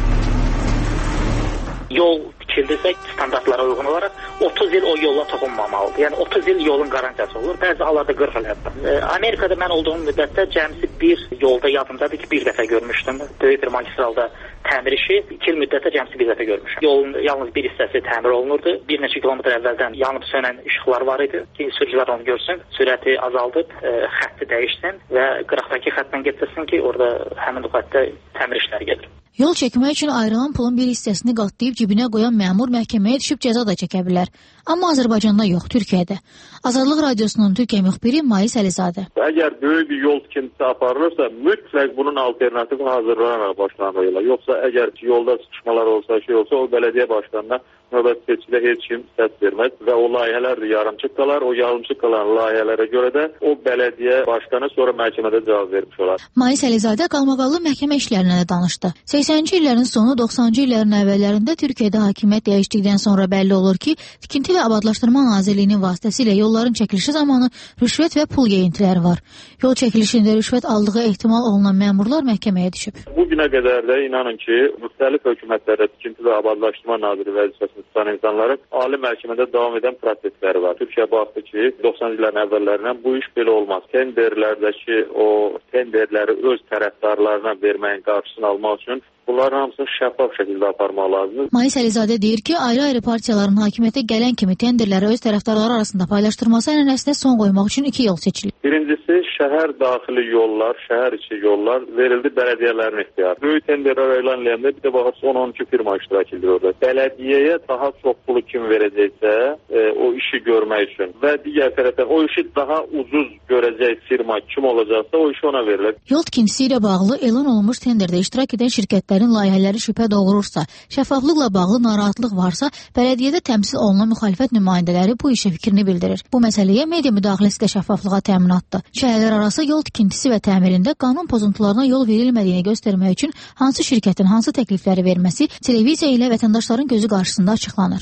Yol tikildirsə standartlara uyğun olaraq otuz il o yolla toxunmamalıdır. Yəni otuz il yolun qarantiyası olur. Bəzi hallarda qırx il hətta. Amerikada mən olduğum müddətdə cəmsi bir yolda yadımdadır ki, bir dəfə görmüşdüm. Böyük bir magistralda təmir işi iki il müddətdə cəmsi bir dəfə görmüşəm. Yolun yalnız bir hissəsi təmir olunurdu. Bir neçə kilometr əvvəldən yanıb sönən işıqlar var idi ki, sürücülər onu görsün, sürəti azaldıb, ə, xətti dəyişsin və qırxdakı xəttdən getirsin ki, orada həmin o xəttdə təmir işləri gedir. Yol çəkmək üçün ayrılan pulun bir hissəsini qatlayıb cibinə qoyan məmur məhkəməyə düşüb cəza da çəkə bilər. Amma Azərbaycanda yox, Türkiyədə. Azadlıq Radiosunun Türkiyə müxbiri Mais Əlizadə. Əgər böyük bir yol tikintisi aparılırsa, mütləq bunun alternatifi hazırlanaraq başlanmalıdır. Yoxsa əgər yolda sıxışmalar olsa, şey olsa, o bələdiyyə başkanına növbət seçidə heç kim səs verməz və o layihələr də yarımçıq qalar. O yarımçıq qalan layihələrə görə də o bələdiyyə başkanı sonra məhkəmədə cavab vermiş olar. Mais Əlizadə qalmaqallı məhkəmə işlərinə də danışdı. səksəninci illərin sonu, doxsanıncı illərin əvvəllərində Türkiyədə hakimiyyət dəyişdikdən sonra bəlli olur ki, Tikinti və Abadlaşdırma Nazirliyinin vasitəsilə yolların çəkilişi zamanı rüşvət və pul yeyintiləri var. Yol çəkilişində rüşvət aldığı ehtimal olunan məmurlar məhkəməyə düşüb. Bu günə qədər də inanın ki, müxtəlif hökumətlərdə Tikinti və Abadlaşdırma Naziri vəzifəsini tutan insanların ali məhkəmədə davam edən prosesləri var. Türkiyə baxdı ki, doxsanıncı illərin əvvəllərindən bu iş belə olmaz. Tenderlərdəki o tenderləri öz tərəfdarlarına verməyin qarşısını almaq üçün bunların hamısını şəffaf şəkildə aparmaq lazımdır. Mais Əlizadə deyir ki, ayrı-ayrı partiyaların hakimiyyətə gələn kimi tenderləri öz tərəfdarları arasında paylaşdırması ənənəsinə son qoymaq üçün iki yol seçilir. Birincisi, şəhər daxili yollar, şəhər içi yollar verildi bələdiyyələrin ixtiyarı. Böyük tenderlər elan edəndə bir də baxıb on on iki firma iştirak edir orada. Bələdiyyəyə daha çox pulu kim verəcəksə, e, o işi görmək üçün və digər tərəfdən o işi daha ucuz görəcək firma kim olacaqsa o işi ona verilir. Yol tikintisi ilə bağlı elan olunmuş tenderdə iştirak edən şirkətlər layihələri şübhə doğurursa, şəffaflıqla bağlı narahatlıq varsa, bələdiyyədə təmsil olunan müxalifət nümayəndələri bu işə fikrini bildirir. Bu məsələyə media müdaxiləsi də şəffaflığa təminatdır. Şəhərlər arası yol tikintisi və təmirində qanun pozuntularına yol verilmədiyini göstərmək üçün hansı şirkətin hansı təklifləri verməsi televiziya ilə vətəndaşların gözü qarşısında açıqlanır.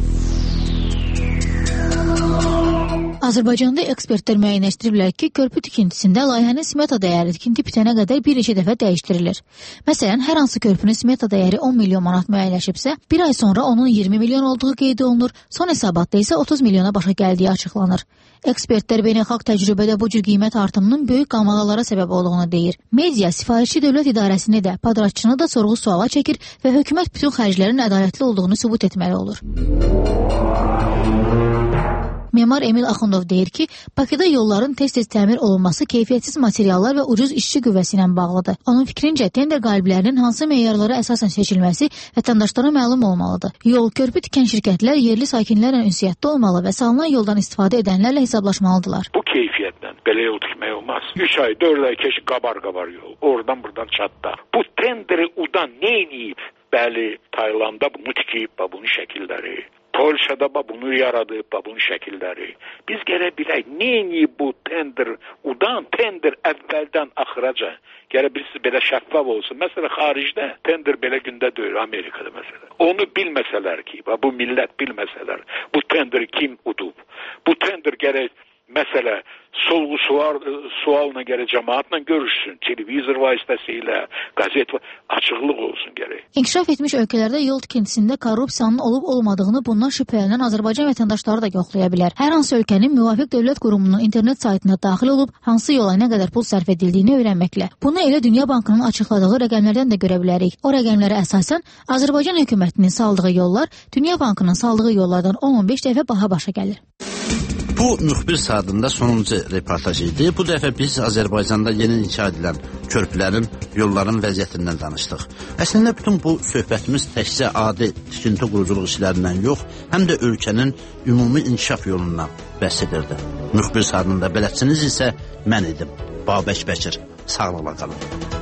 Azərbaycanda ekspertlər müəyyənləşdiriblər ki, körpü tikintisində layihənin smeta dəyəri tikinti bitənə qədər bir neçə dəfə dəyişdirilir. Məsələn, hər hansı körpünün smeta dəyəri on milyon manat müəyyənləşibsə, bir ay sonra onun iyirmi milyon olduğu qeyd olunur, son hesabatda isə otuz milyona başa gəldiyi açıqlanır. Ekspertlər beynəlxalq təcrübədə bu cür qiymət artımının böyük qalmaqalara səbəb olduğunu deyir. Media sifarişçi dövlət idarəsini də, padratçını da sorğu-suala çəkir və hökumət bütün xərclərin ədalətli olduğunu sübut etməli olur. Memar Emil Axundov deyir ki, Bakıda yolların tez-tez təmir olunması keyfiyyətsiz materiallar və ucuz işçi qüvvəsi ilə bağlıdır. Onun fikrincə, tender qaliblərinin hansı meyarlara əsasən seçilməsi vətəndaşlara məlum olmalıdır. Yol, körpü tikən şirkətlər yerli sakinlərlə ünsiyyətdə olmalı və salınan yoldan istifadə edənlərlə hesablaşmalıdırlar. Bu keyfiyyətlə belə yol tikmək olmaz. üç ay, dörd ay keş qabar-qabar yol. Oradan buradan çatda. Bu tenderi udan nə edib? Bəli, Taylandda bunu tikib, bunun şəkilləri. Polşada bunu yaradıb, bunun şəkilləri. Biz gərək bilək, nə edib bu tender udan? Tender əvvəldən axıraca. Gərək birisi belə şəffaf olsun. Məsələn, xaricdə tender belə gündə deyil, Amerikada məsələn. Onu bilməsələr ki, bu millət bilməsələr, bu tenderi kim udub? Bu tender gərək məsələ sorğu sual sualına görə cəmaatla görüşsün, televizor vasitəsilə, qəzet açıqlıq olsun gərək. İnkişaf etmiş ölkələrdə yol tikintisində korrupsiyanın olub-olmadığını bundan şübhələnən Azərbaycan vətəndaşları da yoxlaya bilər. Hər hansı ölkənin müvafiq dövlət qurumunun internet saytına daxil olub hansı yola nə qədər pul sərf edildiyini öyrənməklə. Bunu elə Dünya Bankının açıqladığı rəqəmlərdən də görə bilərik. O rəqəmlərə əsasən Azərbaycan hökumətinin saldığı yollar Dünya Bankının saldığı yollardan on on beş dəfə baha başa gəlir. Bu müxbir saatında sonuncu reportaj idi. Bu dəfə biz Azərbaycanda yeni inşa edilən körpülərin, yolların vəziyyətindən danışdıq. Əslində bütün bu söhbətimiz təkcə adi tikinti quruculuq işlərindən yox, həm də ölkənin ümumi inkişaf yolundan bəhs edirdi. Müxbir saatında bələdçiniz isə mən idim, Babək Bəkir. Sağlıqla qalın.